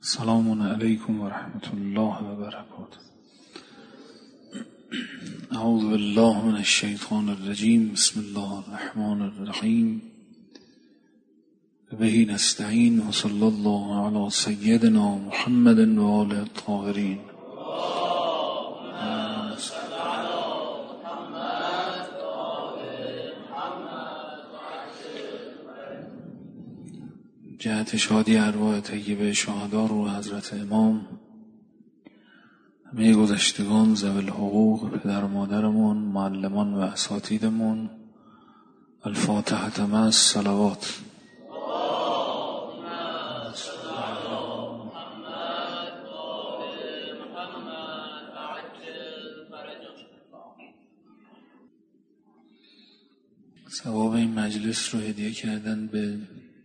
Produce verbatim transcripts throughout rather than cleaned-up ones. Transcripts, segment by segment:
سلام علیکم و رحمت الله و برکاته. اعوذ بالله من الشیطان الرجیم. بسم الله الرحمن الرحیم. به نستعین و صلی الله علی سیدنا محمد و آله الطاهرین. جهت شادی ارواح طیبه شهدا رو حضرت امام، همه گذشتگان، ذوی الحقوق، پدر و مادرمون، معلمان و اساتیدمون، الفاتحه مع الصلوات. ثواب این مجلس رو هدیه کردن به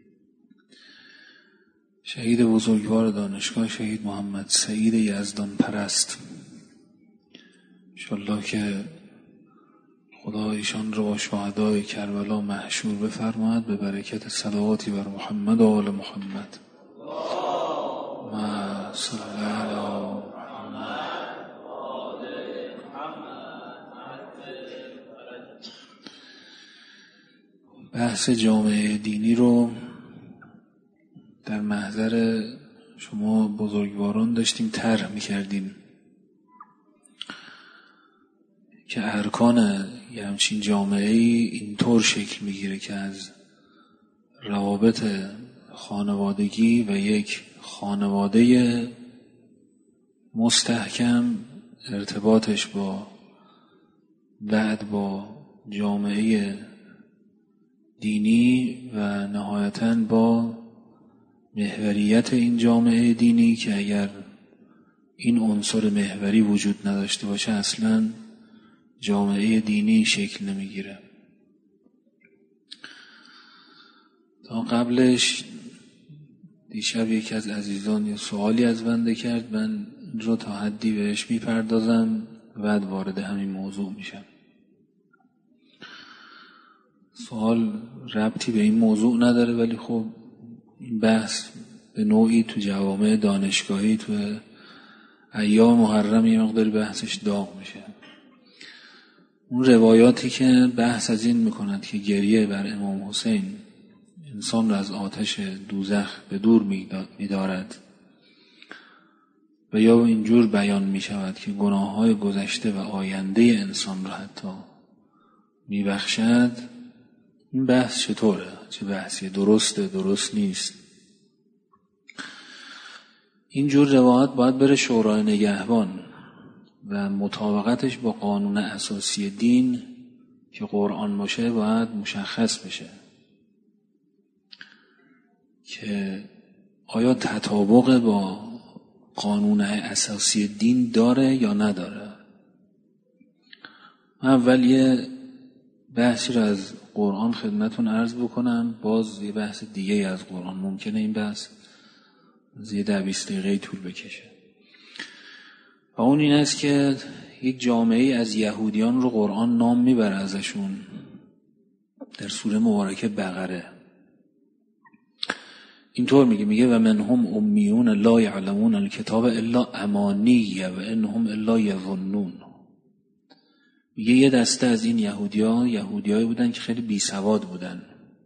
شهید بزرگوار دانشگاه، شهید محمد سعید یزدان پرست. انشالله که خدا ایشان رو با شهدای کربلا محشور بفرماید به برکت صلواتی بر محمد و آل محمد. و صلی علی محمد. بحث جامعه دینی رو در محضر شما بزرگواران داشتیم طرح می‌کردیم که ارکان یه همچین جامعه‌ای اینطور شکل می‌گیره که از روابط خانوادگی و یک خانواده مستحکم، ارتباطش با بعد با جامعه دینی و نهایتاً با محوریت این جامعه دینی که اگر این عنصر محوری وجود نداشته باشه اصلاً جامعه دینی شکل نمیگیره. تا قبلش دیشب یکی از عزیزان یه سوالی از بنده کرد، من رو تا حدی بهش میپردازم بعد وارد همین موضوع میشم. سوال ربطی به این موضوع نداره ولی خب این بحث به نوعی تو جوامع دانشگاهی تو ایام محرم یه مقداری بحثش داغ میشه. اون روایاتی که بحث از این میکنند که گریه بر امام حسین انسان را از آتش دوزخ به دور میدارد و یا اینجور بیان میشود که گناههای گذشته و آینده انسان را حتی میبخشد، این بحث چطوره؟ چه بحثی؟ درسته؟ درست نیست؟ اینجور روایت باید بره شورای نگهبان و مطابقتش با قانون اساسی دین که قرآن باشه باید مشخص بشه که آیا تطابق با قانون اساسی دین داره یا نداره. من اول یه بحثی رو از قرآن خدمتون عرض بکنم، باز یه بحث دیگه از قرآن. ممکنه این بحث زیر ده بیست دقیقه طول بکشه. و اون این است که یک جامعه از یهودیان رو قرآن نام میبره ازشون در سوره مبارکه بقره. اینطور میگه میگه و منهم امیون لا یعلمون الکتاب الا امانیه و انهم الا یظنون. میگه یه دسته از این یهودیان یهودیایی بودن که خیلی بی سواد بودن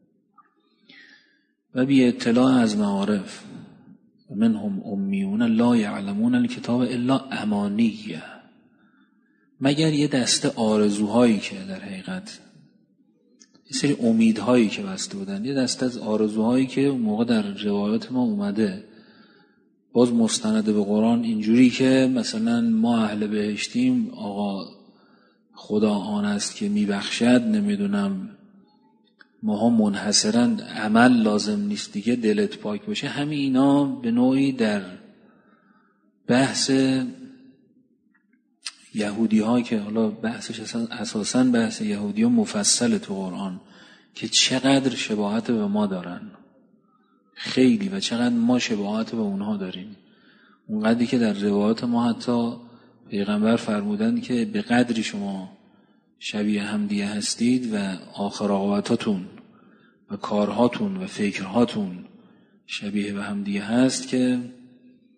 و بی اطلاع از معارف. منهم امیون لا یعلمون الکتاب الا امانیه، مگر یه دسته آرزوهایی که در حقیقت یه سری امیدهایی که بسته بودن، یه دسته از آرزوهایی که اون موقع در روایات ما اومده باز مستند به قرآن، اینجوری که مثلا ما اهل بهشتیم، آقا خدا آن است که میبخشد، نمیدونم ماها منحصرا عمل لازم نیست دیگه، دلت پاک باشه. همین اینا به نوعی در بحث یهودی ها که حالا بحثش اساساً بحث یهودی ها مفصل تو قرآن که چقدر شباهت به ما دارن، خیلی، و چقدر ما شباهت به اونها داریم. اونقدری که در روایات ما حتی پیغمبر فرمودن که به قدری شما شبیه همدیگه هستید و آخر عاقبتاتون و کارهاتون و فکرهاتون شبیه به همدیگه هست که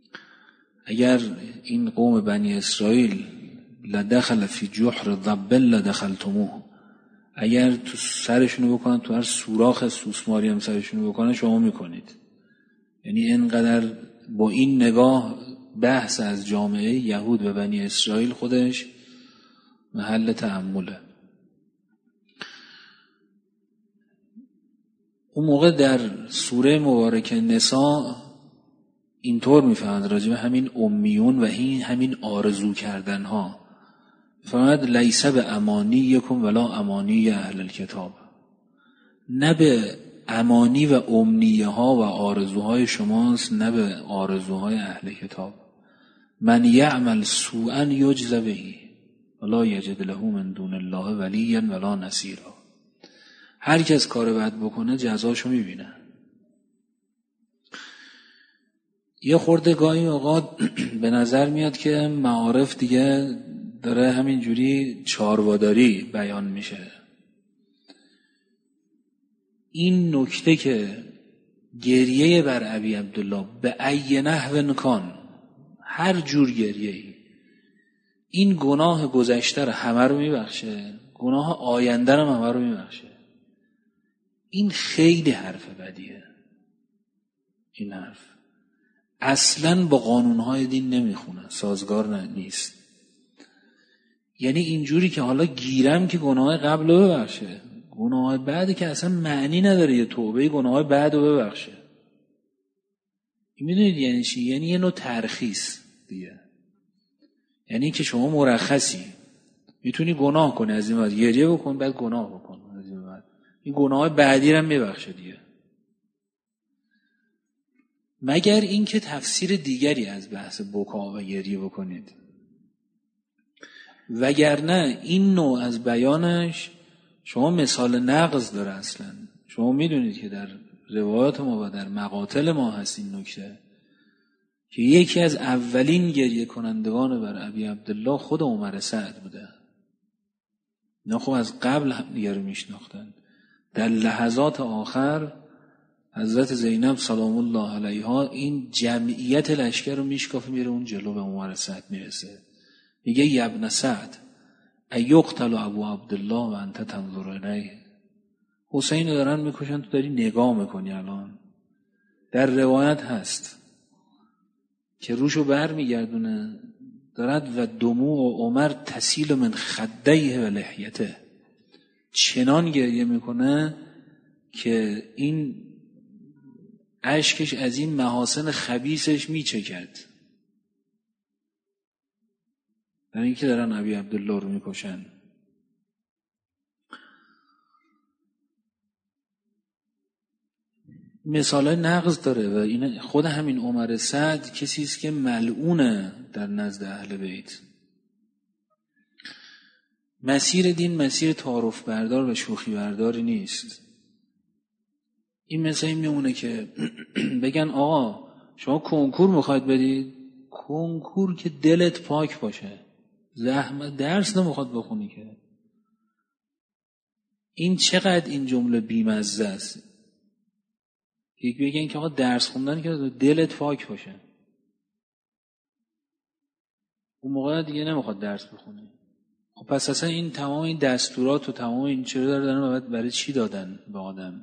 اگر این قوم بنی اسرائیل لدخل فی جحر ضب لدخلتموه، اگر تو سرشونو بکنن، تو هر سوراخ سوسماری هم سرشونو بکنن شما میکنید. یعنی اینقدر با این نگاه بحث از جامعه یهود و بنی اسرائیل خودش محل تأمله. اون موقع در سوره مبارکه نساء اینطور میفهمند راجع به همین امیون و این همین آرزو کردن ها، فرمود لیس به امانیکم ولا امانی اهل الکتاب، نه به امانی و امنیه ها و آرزوهای شماست، نه به آرزوهای اهل کتاب. من یعمل سوءا یجز به ولا یجد له من دون الله ولیا ولا نصیرا. هر کس کار بد بکنه جزاشو میبینه. یه خورده گاهی اوقات به نظر میاد که معارف دیگه داره همینجوری چارواداری بیان میشه. این نکته که گریه بر ابی عبدالله به ای نحو کان، هر جور گریه‌ای، این گناه گذشته رو همه رو میبخشه، گناه آینده رو همه رو میبخشه. این خیلی حرف بدیه. این حرف اصلاً با قانونهای دین نمیخونه، سازگار نیست. یعنی اینجوری که حالا گیرم که گناه قبل رو ببخشه، گناه بعدی که اصلا معنی نداره یه توبه گناه بعد رو ببخشه. میدونید یعنی چی؟ یعنی یه نوع ترخیص دیگه. یعنی که شما مرخصی میتونی گناه کنی، از این بعد گریه بکن، بعد گناه بکن، از این بعد این گناه بعدی رو میبخشه دیگه. مگر اینکه تفسیر دیگری از بحث بکا و گریه بکنید، وگرنه این نوع از بیانش شما مثال نقض داره. اصلا شما میدونید که در روایات ما و در مقاتل ما هست این نکته که یکی از اولین گریه کنندگان بر ابی عبدالله خود عمر سعد بوده. نه خب از قبل هم دیگر رو میشناختن. در لحظات آخر حضرت زینب سلام الله علیها این جمعیت لشکر رو میشکافه، میره اون جلو به عمر سعد میرسه، میگه یا ابن سعد ایقتل ابو عبدالله و انت تنظر الیه. حسین رو دارن میکشن، تو داری نگاه میکنی. الان در روایت هست که روشو بر میگردونه دارد و دموع عمر تسیل من خدیه و لحیته، چنان گریه میکنه که این اشکش از این محاسن خبیثش میچکد، در اینکه دارن ابی عبدالله رو میکشن. مثال نقض داره و این خود همین عمر سعد کسی است که ملعونه در نزد اهل بیت. مسیر دین مسیر تعارف بردار و شوخی برداری نیست. این مثل این میمونه که بگن آقا شما کنکور میخواید بدید، کنکور که دلت پاک باشه، زحمت درس نمیخواد بخونی که. این چقدر این جمله بیمزه است. یک بگن که آقا درس خوندن که دلت پاک باشه، اون موقع دیگه نمیخواد درس بخونه. خب پس اصلا این تمام این دستورات و تمام این چرا دارن برای چی دادن به آدم؟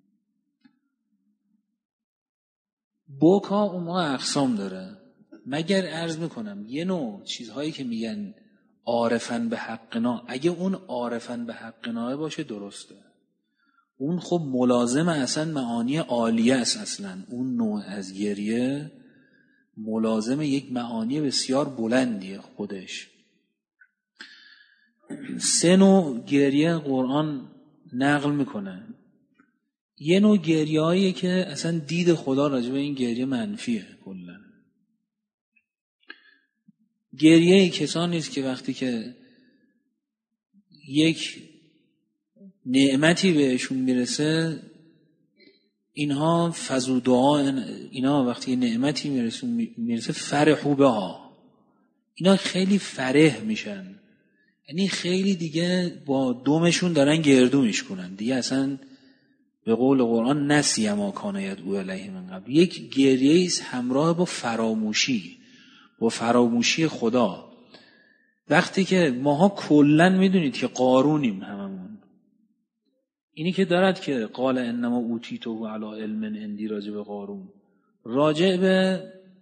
بوکا اون موقع اقسام داره. مگر عرض میکنم یه نوع چیزهایی که میگن عارفن به حقنا، اگه اون عارفن به حقنا باشه درسته، اون خب ملازم اصلا معانی عالیه است. اصلا اون نوع از گریه ملازم یک معانی بسیار بلندیه خودش. سه نوع گریه قرآن نقل میکنه. یه نوع گریه هاییه که اصلا دید خدا راجع به این گریه منفیه. کلا گریه کسانی است که وقتی که یک نعمتی بهشون میرسه، اینها فضو دعا، اینا وقتی نعمتی میرسه میرسه فرحو بها، اینا خیلی فرح میشن. یعنی خیلی دیگه با دومشون دارن گردو میشکنن دیگه، اصلا به قول قرآن نسی ما کان یدعو الیه من قبل. یک گریه است همراه با فراموشی، با فراموشی خدا. وقتی که ماها کلن میدونید که قارونیم هممون، اینی که دارد که قال انما اوتیته علی علم عندی، راجع به قارون، راجع به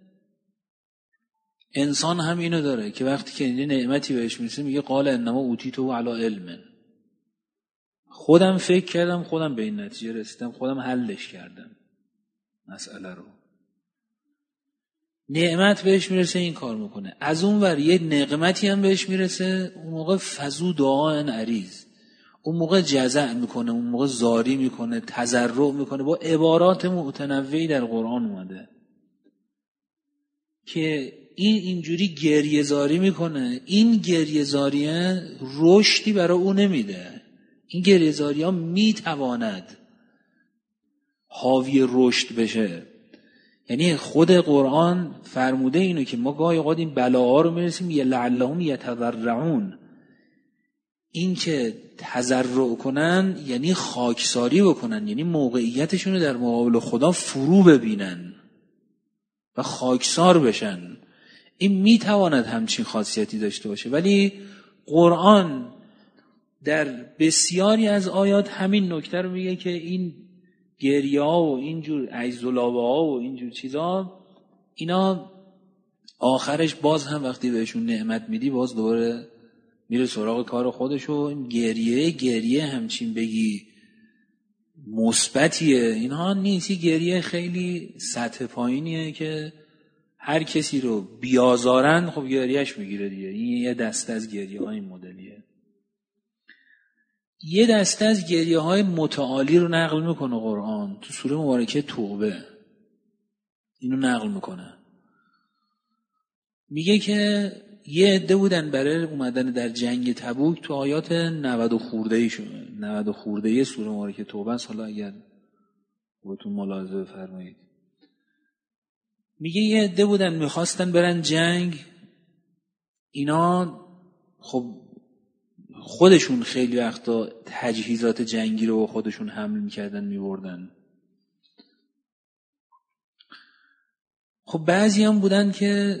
انسان هم اینو داره که وقتی که یه نعمتی بهش میرسه میگه قال انما اوتیته علی علم. خودم فکر کردم، خودم به این نتیجه رسیدم، خودم حلش کردم مسئله رو. نعمت بهش میرسه این کار میکنه. از اون ور یه نقمتی هم بهش میرسه، اون موقع فزو دعا عریض، اون موقع جزع میکنه، اون موقع زاری میکنه، تضرع میکنه. با عبارات متنوعی در قرآن اومده که این اینجوری گریه زاری میکنه. این گریه زاریه رشدی برای او نمیده. این گریه زاری ها میتواند حاوی رشد بشه. یعنی خود قرآن فرموده اینو که ما گاهی اوقات این بلاها رو میرسیم یه لعلهم یتضرعون، این که تضرع کنن یعنی خاکساری بکنن، یعنی موقعیتشون رو در مقابل خدا فرو ببینن و خاکسار بشن. این میتواند همچین خاصیتی داشته باشه. ولی قرآن در بسیاری از آیات همین نکته رو میگه که این گریه ها و اینجور عجزالابه ها و اینجور چیزا، اینا آخرش باز هم وقتی بهشون نعمت میدی باز دوباره میره سراغ کار خودش. و گریه گریه همچین بگی مثبتیه اینها نیست. گریه خیلی سطح پایینیه که هر کسی رو بیازارن خب گریهش میگیره دیگه. این یه دسته از گریه های مدلیه. یه دسته از گریه های متعالی رو نقل میکنه قرآن تو سوره مبارکه توبه. اینو نقل میکنه، میگه که یه عده بودن برای اومدن در جنگ تبوک. تو آیات نود خورده ای شده، نود خورده ای سوره مبارکه توبه است. حالا اگر خودتون ملاحظه بفرمایید، میگه یه عده بودن میخواستن برن جنگ. اینا خب خودشون خیلی وقتا تجهیزات جنگی رو خودشون حمل میکردن میبردن. خب بعضی هم بودن که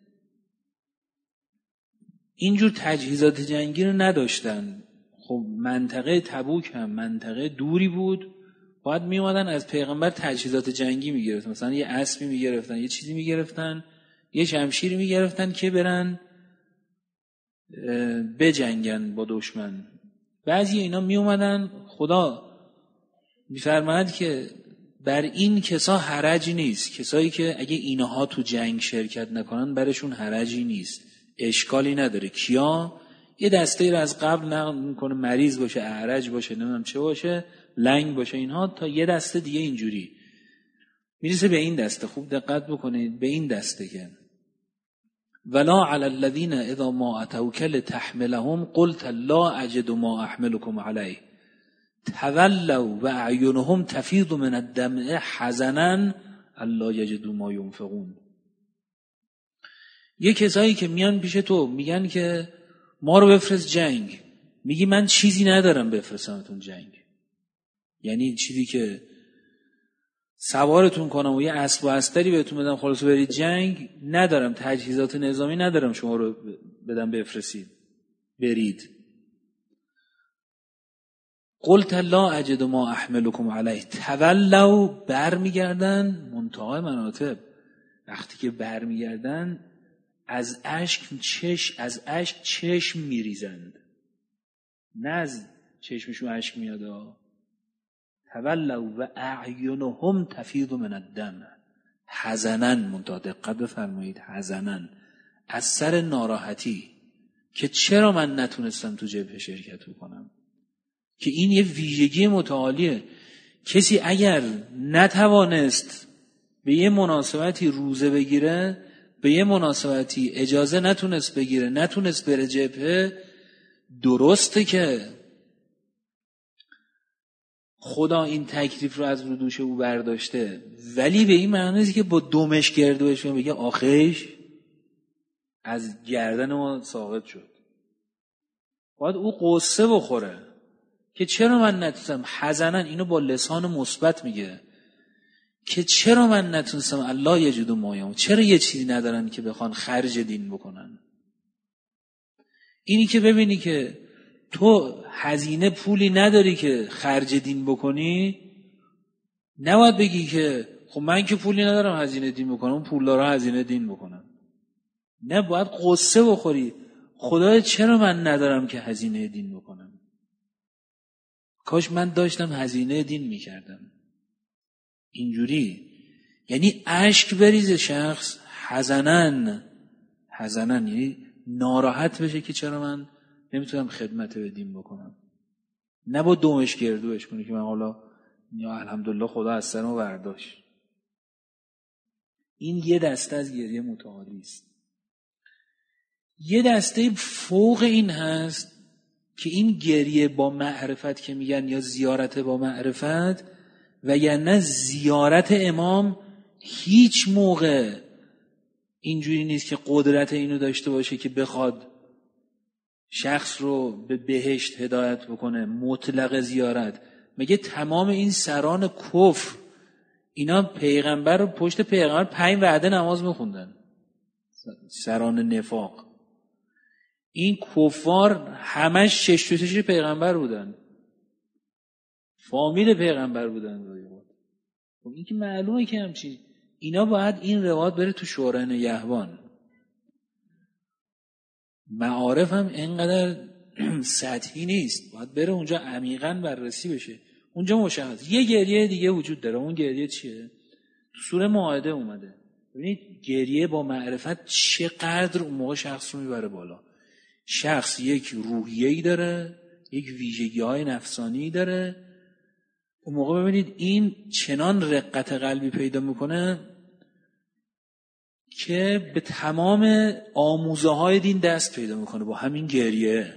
اینجور تجهیزات جنگی رو نداشتن. خب منطقه تبوک هم منطقه دوری بود، باید میومدن از پیغمبر تجهیزات جنگی میگرفتن. مثلا یه اسبی میگرفتن، یه چیزی میگرفتن، یه شمشیری میگرفتن که برن بجنگن با دشمن. بعضی اینا می اومدن، خدا میفرماید که بر این کسا حرجی نیست. کسایی که اگه اینها تو جنگ شرکت نکنن برشون حرجی نیست، اشکالی نداره. کیا؟ یه دسته رو از قبل نقل میکنه مریض باشه، اعرج باشه، نمیدونم چه باشه، لنگ باشه، اینها، تا یه دسته دیگه اینجوری میرسه به این دسته. خوب دقت بکنید به این دسته که ولا علی الذین اذا ما اتوک لتحملهم قلت لا اجد ما احملكم علیه تولوا و اعینهم تفیض من الدمع حزنا الا یجدوا ما ينفقون. یه کسایی که میان پیش تو میگن که ما رو بفرست جنگ، میگی من چیزی ندارم بفرستمتون جنگ، یعنی چیزی که سوارتون کنم و یه اسب و استری بهتون بدم خلاص برید جنگ ندارم، تجهیزات نظامی ندارم شما رو بدم بفرستید برید. قلت لا اجد ما احملكم علیه تولوا، برمیگردن منتهای مناطب. وقتی که برمیگردن از اشک چش از اشک چشم میریزند، نه از چشمشون اشک میاد. تولوا و اعینهم تفیض من الدم حزنا، منتها دقت بفرمایید حزنا، از سر ناراحتی که چرا من نتونستم تو جبهه شرکت بکنم. که این یه ویژگی متعالیه. کسی اگر نتوانست به یه مناسبتی روزه بگیره، به یه مناسبتی اجازه نتونست بگیره، نتونست بره جبهه، درسته که خدا این تکلیف رو از رو دوش او برداشته، ولی به این معنی نیست که با دمش گرده بهش بگه آخیش از گردن ما ساقط شد. باید او قصه بخوره که چرا من نتونستم. حزنن اینو با لسان مثبت میگه که چرا من نتونستم الله یجدو مایام، چرا یه چیزی ندارن که بخوان خرج دین بکنن. اینی که ببینی که تو هزینه پولی نداری که خرج دین بکنی، نباید بگی که خب من که پولی ندارم هزینه دین بکنم، اون پولدارا هزینه دین بکنن. نه، باید قصه بخوری خدایا چرا من ندارم که هزینه دین بکنم، کاش من داشتم هزینه دین میکردم. اینجوری یعنی اشک بریزه شخص حزنن حزنن یعنی ناراحت بشه که چرا من نمیتونم خدمت به دین بکنم، نه با دومش گردوش کنی که من حالا یا الحمدلله خدا از سرمو برداشت. این یه دسته از گریه متعالی است. یه دسته فوق این هست که این گریه با معرفت که میگن یا زیارت با معرفت، و یا نه زیارت امام هیچ موقع اینجوری نیست که قدرت اینو داشته باشه که بخواد شخص رو به بهشت هدایت بکنه. مطلق زیارت میگه تمام این سران کفر اینا پیغمبر رو پشت پیغمبر پنج وعده نماز میخوندن، سران نفاق. این کفار همش شش تو شش پیغمبر بودن، فامیل پیغمبر بودن. خب این که معلومه که همچین اینا باید این روایت بره تو شورای نگهبان. معارف هم اینقدر سطحی نیست، باید بره اونجا عمیقاً بررسی بشه. اونجا مشخص. یه گریه دیگه وجود داره. اون گریه چیه؟ تو سوره مائده اومده. ببینید گریه با معرفت چقدر اون موقع شخص رو میبره بالا. شخص یک روحیه‌ای داره، یک ویژگی‌های نفسانی داره. اون موقع ببینید این چنان رقت قلبی پیدا میکنه که به تمام آموزه های دین دست پیدا میکنه با همین گریه.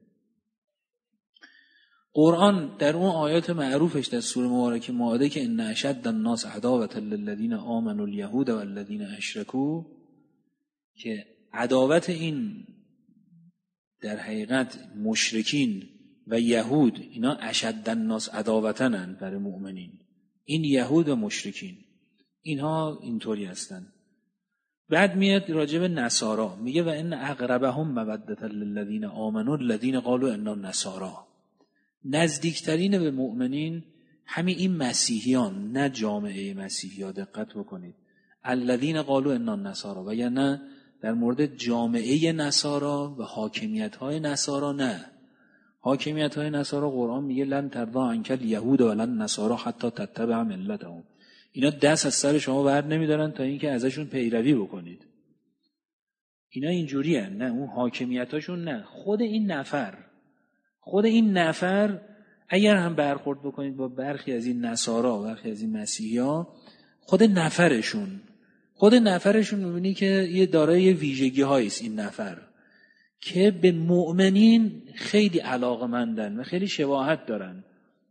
قرآن در اون آیات معروفش در سوره مبارکه مائده که ان اشد الناس عداوة للذین آمنوا الیهود والذین اشرکوا، که عداوت این در حقیقت مشرکین و یهود، اینا اشد الناس عداوتنن برای مؤمنین. این یهود و مشرکین اینها اینطوری هستن. بعد میاد راجع به نصارا میگه و ان اقربهم مودة للذین آمنوا الذین قالوا انا نصارا. نزدیکترین به مؤمنین همین این مسیحیان، نه جامعه مسیحی. دقت بکنید الذین قالوا انا نصارا، و یا نه در مورد جامعه نصارا و حاکمیت های نصارا. نه، حاکمیت های نصارا قرآن میگه لن ترضی عنک الیهود ولن نصارا حتی تتبع ملتهم. اینا دست از سر شما بر نمیدارن تا اینکه ازشون پیروی بکنید. اینا اینجوری هن. نه اون حاکمیت هاشون، نه خود این نفر خود این نفر اگر هم برخورد بکنید با برخی از این نصارا و برخی از این مسیحی ها، خود نفرشون خود نفرشون میبینی که یه دارای یه ویژگی هاییست این نفر که به مؤمنین خیلی علاقمندن و خیلی شباهت دارن.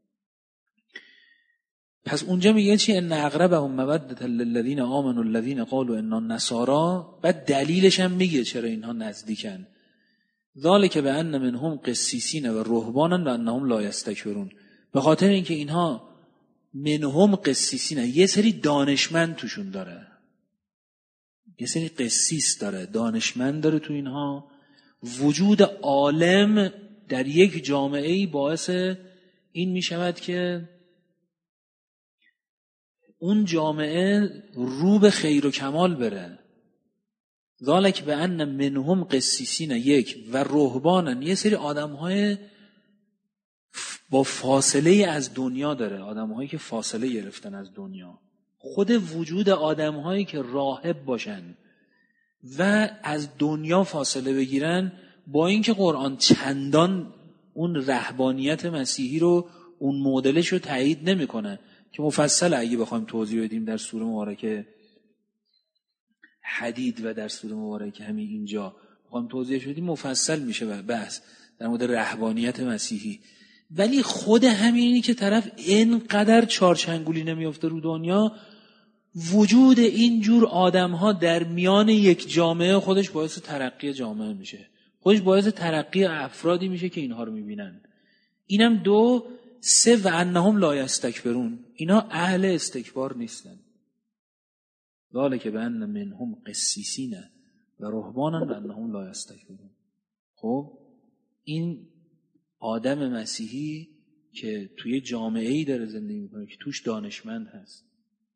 پس اونجا میگه چی؟ ان اقربهم مودة للذین آمنوا الذین قالوا انا نصارا. بعد دلیلش هم میگه چرا اینها نزدیکن. ذالک بان منهم قسیسین و رهبانا و انهم لا یستکبرون. به خاطر اینکه اینها منهم قسیسین، یه سری دانشمند توشون داره، یه سری قسیس داره، دانشمند داره تو اینها. وجود عالم در یک جامعه‌ای باعث این می شود که اون جامعه رو به خیر و کمال بره. ذالک بان منهم قسیسین، یک، و رهبانن، یه سری آدم‌های با فاصله از دنیا داره، آدم‌هایی که فاصله گرفتن از دنیا. خود وجود آدم‌هایی که راهب باشن و از دنیا فاصله بگیرن، با اینکه قرآن چندان اون رهبانیت مسیحی رو، اون مدلش رو تایید نمی‌کنه که مفصل اگه بخوایم توضیح بدیم در سوره مبارکه حدید و در سوره مبارکه همین اینجا بخوایم توضیحش بدیم مفصل میشه بحث در مورد رهبانیت مسیحی. ولی خود همینی که طرف اینقدر چارچنگولی نمیفته رو دنیا، وجود اینجور آدم‌ها در میان یک جامعه خودش باعث ترقی جامعه میشه، خودش باعث ترقی افرادی میشه که اینها رو میبینن. اینم دو. سه و انهم لا یستکبرون، اینا اهل استکبار نیستن. ذالک بأن منهم قسیسین و رهبانا و انهم لا یستکبرون. خب این آدم مسیحی که توی جامعه‌ای داره زندگی میکنه که توش دانشمند هست،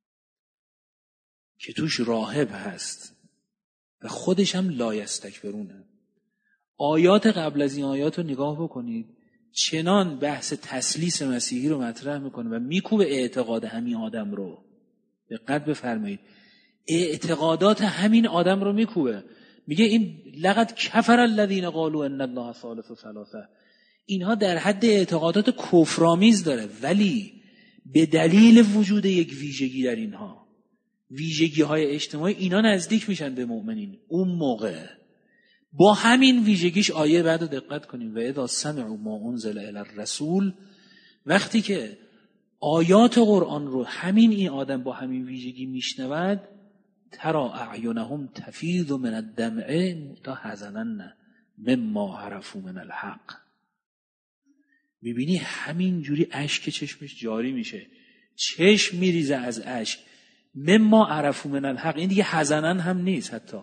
که توش راهب هست و خودش هم لا یستکبرونه. آیات قبل از این آیات رو نگاه بکنید، چنان بحث تسلیس مسیحی رو مطرح میکنه و میکوبه اعتقاد همین آدم رو. دقت بفرمایید، اعتقادات همین آدم رو میکوبه. میگه این لقد کفر الذین قالوا ان الله ثالث ثلاثه. اینها در حد اعتقادات کفرآمیز داره، ولی به دلیل وجود یک ویژگی در اینها، ویژگی های اجتماعی، اینا نزدیک میشن به مؤمنین. اون موقع با همین ویژگیش آیه بعد رو دقت کنیم، و اذا سمعوا ما انزل الی الرسول، وقتی که آیات قرآن رو همین این آدم با همین ویژگی میشنود، ترى اعینهم تفیض من الدمع متحزنا مما عرفوا من الحق. میبینی همین جوری اشک چشمش جاری میشه، چشم میریزه از اشک. مما عرفوا من الحق، این دیگه حزنن هم نیست، حتی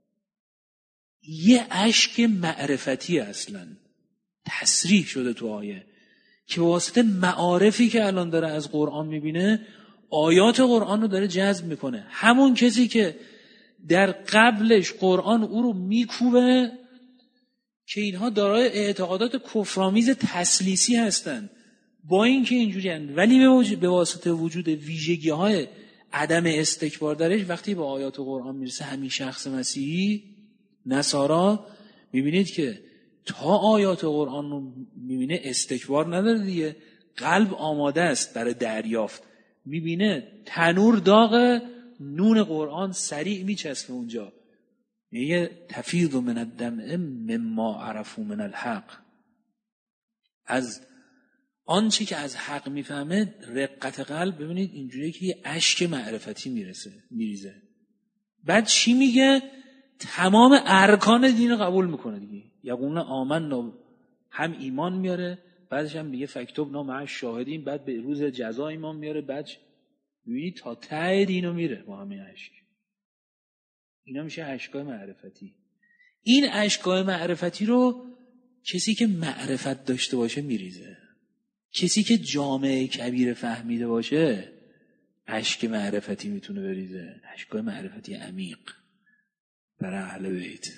یه اشک معرفتی اصلا تصریح شده تو آیه که واسطه معارفی که الان داره از قرآن میبینه، آیات قرآن رو داره جذب میکنه. همون کسی که در قبلش قرآن او رو میکوبه که اینها دارای اعتقادات کفرآمیز تسلیسی هستن، با اینکه اینجوری هستن، ولی به واسطه وجود ویژگی های عدم استکبار درش، وقتی به آیات قرآن میرسه همین شخص مسیحی نصارا، میبینید که تا آیات قرآن رو میبینه استکبار نداره دیگه، قلب آماده است برای دریافت. میبینه تنور داغ، نون قرآن سریع میچسبه اونجا، میگه تفیض من الدمع مما عرفوا من الحق. از آنچه که از حق میفهمه رقت قلب، ببینید اینجوریه که یه اشک معرفتی میرسه میریزه. بعد چی میگه؟ تمام ارکان دین رو قبول میکنه دیگه. یقولون آمنا، هم ایمان میاره، بعدش هم میگه فکتبنا مع الشاهدین، بعد به روز جزا ایمان میاره، بعد ببینید تا ته دینو میره با همین اشک. اینا میشه اشکای معرفتی. این اشکای معرفتی رو کسی که معرفت داشته باشه میریزه. کسی که جامعه کبیر فهمیده باشه اشک معرفتی میتونه بریزه، اشکای معرفتی عمیق برای اهل بیت.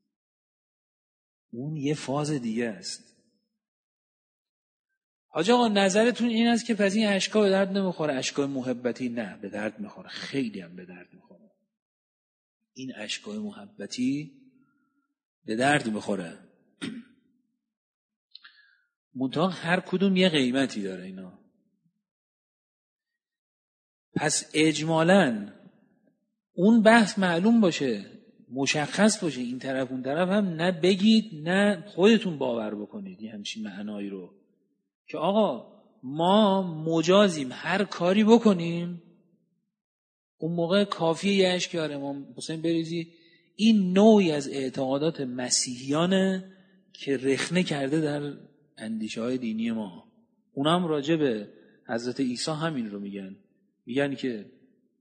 اون یه فاز دیگه است. حاج آقا نظرتون این است که پس این اشکا به درد نمیخوره؟ اشکای محبتی نه، به درد میخوره، خیلی هم به درد میخوره. این اشکای محبتی به درد میخوره. منتها هر کدوم یه قیمتی داره اینا. پس اجمالاً اون بحث معلوم باشه، مشخص باشه، این طرف اون طرف هم نه بگید نه خودتون باور بکنید یه همچین معنایی رو که آقا ما مجازیم هر کاری بکنیم. اون موقع کافیه یه اشکار امام حسین بریزی. این نوعی از اعتقادات مسیحیانه که رخنه کرده در اندیشه های دینی ما. اونم راجع به حضرت عیسی همین رو میگن. میگن که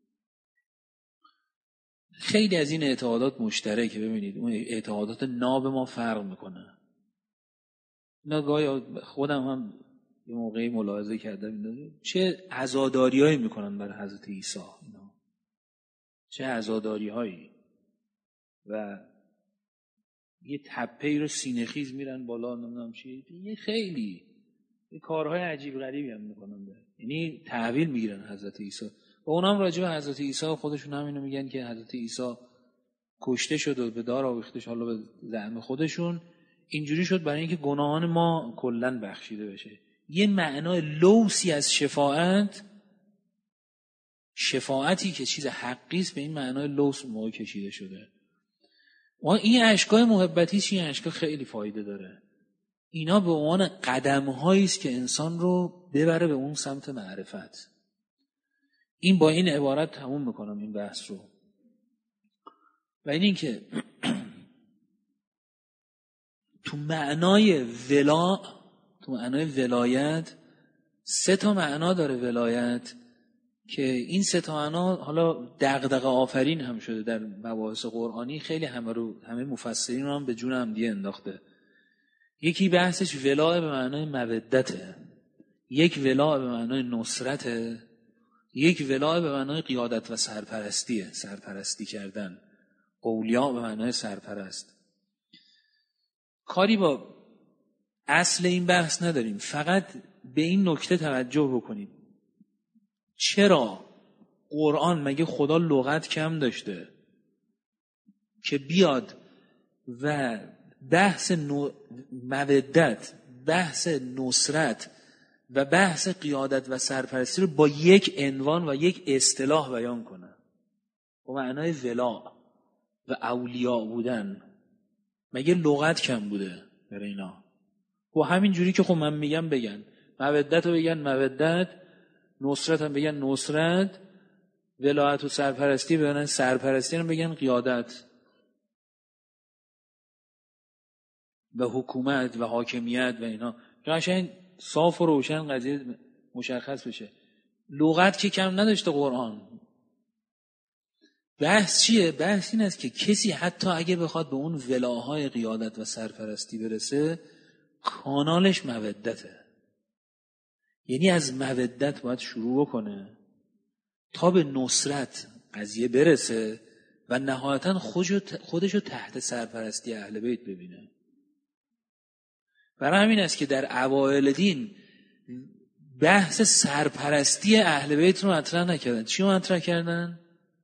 خیلی از این اعتقادات مشترکه. ببینید اون اعتقادات ناب ما فرق میکنه. اینا گاهی خودم هم یه موقعی ملاحظه کردم چه عزاداریایی میکنن برای حضرت عیسی، اینا چه عزاداری‌هایی، و یه تپه‌ای رو سینه‌خیز میرن بالا، نمیدونم چی، یه خیلی یه کارهای عجیب غریبی هم میکنن، یعنی تحویل میگیرن حضرت عیسی. و اونم راجع به حضرت عیسی خودشون همینو میگن که حضرت عیسی کشته شد و به دار آویخته شد، حالا به زعم خودشون اینجوری شد برای اینکه گناهان ما کلاً بخشیده بشه. یه معنای لوسی از شفاعت، شفاعتی که چیز حقی است، به این معنای لوس موقع کشیده شده. و این اشکای محبتی چیه؟ اشکا خیلی فایده داره. اینا به عنوان قدم‌هایی است که انسان رو ببره به اون سمت معرفت. این با این عبارت تموم میکنم این بحث رو. و این اینکه تو معنای ولا، تو معنای ولایت، سه تا معنا داره ولایت که این سه تا معنا حالا دغدغه آفرین هم شده در مباحث قرآنی، خیلی همه رو همه مفسرین رو هم به جون هم دیگه انداخته. یکی بحثش ولاء به معنای مودته، یک ولاء به معنای نصرته، یک ولاء به معنای قیادت و سرپرستیه، سرپرستی کردن، اولیاء به معنای سرپرست. کاری با اصل این بحث نداریم، فقط به این نکته توجه بکنید. چرا قرآن مگه خدا لغت کم داشته که بیاد و بحث نو... مودت، بحث نصرت و بحث قیادت و سرپرستی رو با یک عنوان و یک اصطلاح بیان کنه، با معنای ولا و اولیاء بودن؟ مگه لغت کم بوده برای اینا؟ و همین جوری که خب من میگم بگن مودت رو بگن مودت، نصرت هم بگن نصرت، ولایت و سرپرستی بگن سرپرستی، هم بگن قیادت و حکومت و حاکمیت و اینا. قشنگ صاف و روشن قضیه مشخص بشه. لغت که کم نداشته قرآن. بحث چیه؟ بحث این است که کسی حتی اگه بخواد به اون ولاهای قیادت و سرپرستی برسه، کانالش مودته. یعنی از مودت باید شروع بکنه تا به نصرت قضیه برسه و نهایتاً خودشو تحت سرپرستی اهل بیت ببینه. برای همین است که در اوائل دین بحث سرپرستی اهل بیت رو مطرح نکردن. چی رو مطرح کردن؟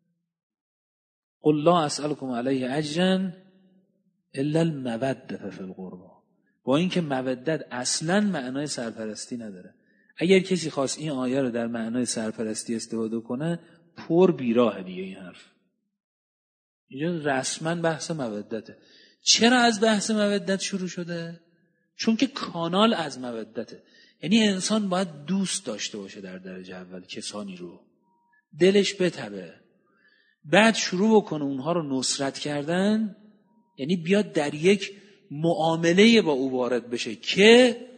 قل لا اسألكم علیه اجرا الا المودة فی القربى. با اینکه مودت اصلاً معنای سرپرستی نداره. اگر کسی خواست این آیه رو در معنای سرپرستی استفاده کنه، پر بیراه دیگه این حرف. اینجا رسما بحث مودته. چرا از بحث مودت شروع شده؟ چون که کانال از مودته. یعنی انسان باید دوست داشته باشه در درجه اول کسانی رو، دلش بتبه، بعد شروع بکنه اونها رو نصرت کردن، یعنی بیاد در یک معامله با او وارد بشه که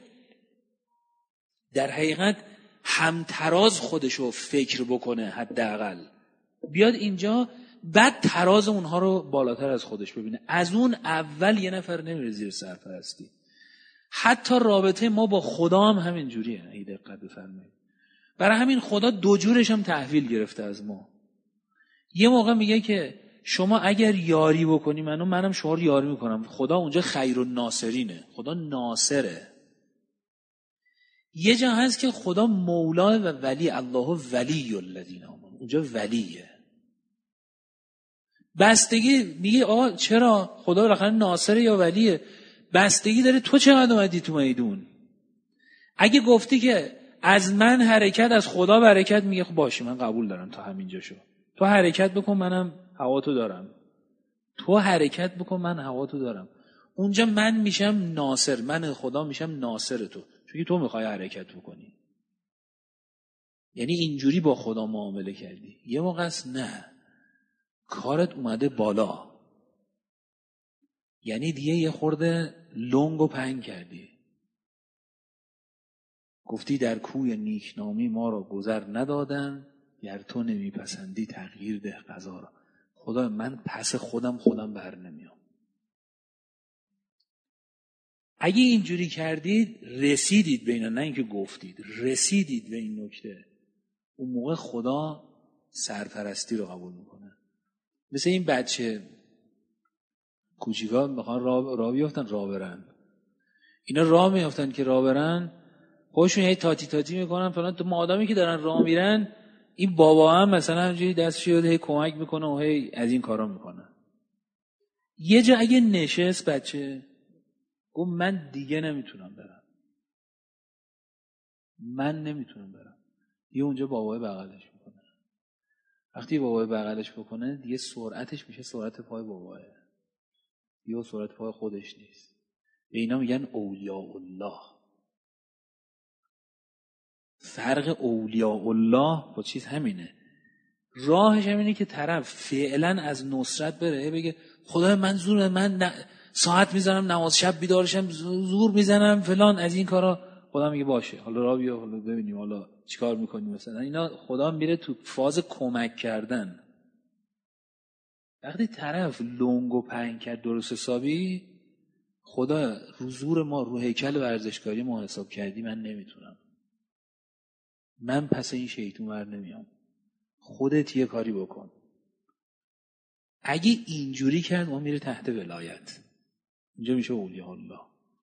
در حقیقت همتراز خودشو فکر بکنه، حداقل بیاد اینجا، بعد تراز اونها رو بالاتر از خودش ببینه. از اون اول یه نفر نمیره زیر سرپرستی. حتی رابطه ما با خدا هم همین جوریه، اگه دقت بفرمایید. برای همین خدا دو جورش هم تحویل گرفته از ما. یه موقع میگه که شما اگر یاری بکنی منو، منم شما رو یاری میکنم. خدا اونجا خیر الناصرینه، خدا ناصره. یه جا هست که خدا مولا و ولی، الله ولی الذین آمنوا، اونجا ولیه. بستگی میگه آقا چرا خدا بالاخره ناصره یا ولیه؟ بستگی داره تو چقدر اومدی تو میدون. اگه گفتی که از من حرکت از خدا برکت، میگه خب باشه من قبول دارم تا همینجا شو، تو حرکت بکن منم هواتو دارم، تو حرکت بکن من هواتو دارم. اونجا من میشم ناصر، من خدا میشم ناصر تو، چون تو میخوای حرکت بکنی. یعنی اینجوری با خدا معامله کردی. یه موقع است نه، کارت اومده بالا، یعنی دیگه یه خورده لنگ و پنگ کردی. گفتی در کوی نیکنامی ما را گذر ندادن، گر تو نمیپسندی تغییر ده قضا را. خدا من پس خودم خودم بر نمیام. اگه اینجوری کردید رسیدید به اینا، نه اینکه گفتید، رسیدید به این نکته، اون موقع خدا سرپرستی رو قبول میکنه. مثل این بچه کوچیکا میخوان راه را بیفتن راه برن، اینا راه میفتن که راه برن، خودشون هی تاتی تاتی میکنن فلان. تو آدمی که دارن راه میرن، این بابا هم مثلا همینجوری دستش رو هی کمک میکنه و هی از این کارا میکنه. یه جا اگه نشست بچه گفت من دیگه نمیتونم برم، من نمیتونم برم، دیگه اونجا بابای بغلش میکنه. وقتی بابای بغلش بکنه دیگه سرعتش میشه سرعت پای باباه، دیگه سرعت پای خودش نیست. به اینا میگن اولیاء الله. فرق اولیاء الله با چیز همینه. راهش همینه که طرف فعلا از نصرت بره، بگه خدای من زور، من ن... ساعت میزنم نماز شب بیدارشم، زور میزنم فلان، از این کارا. خدا میگه باشه حالا را بیا، حالا ببینیم حالا چیکار میکنیم. مثلا اینا خدا میره تو فاز کمک کردن. وقتی طرف لنگ و پهن کرد درست حسابی، خدا رو زور ما، رو هیکل ورزشکاری ما حساب کردی من نمیتونم، من پس این شیطون ور نمیام، خودت یه کاری بکن. اگه اینجوری کرد ما میره تحت ولایت، اینجا میشه اولیاء الله.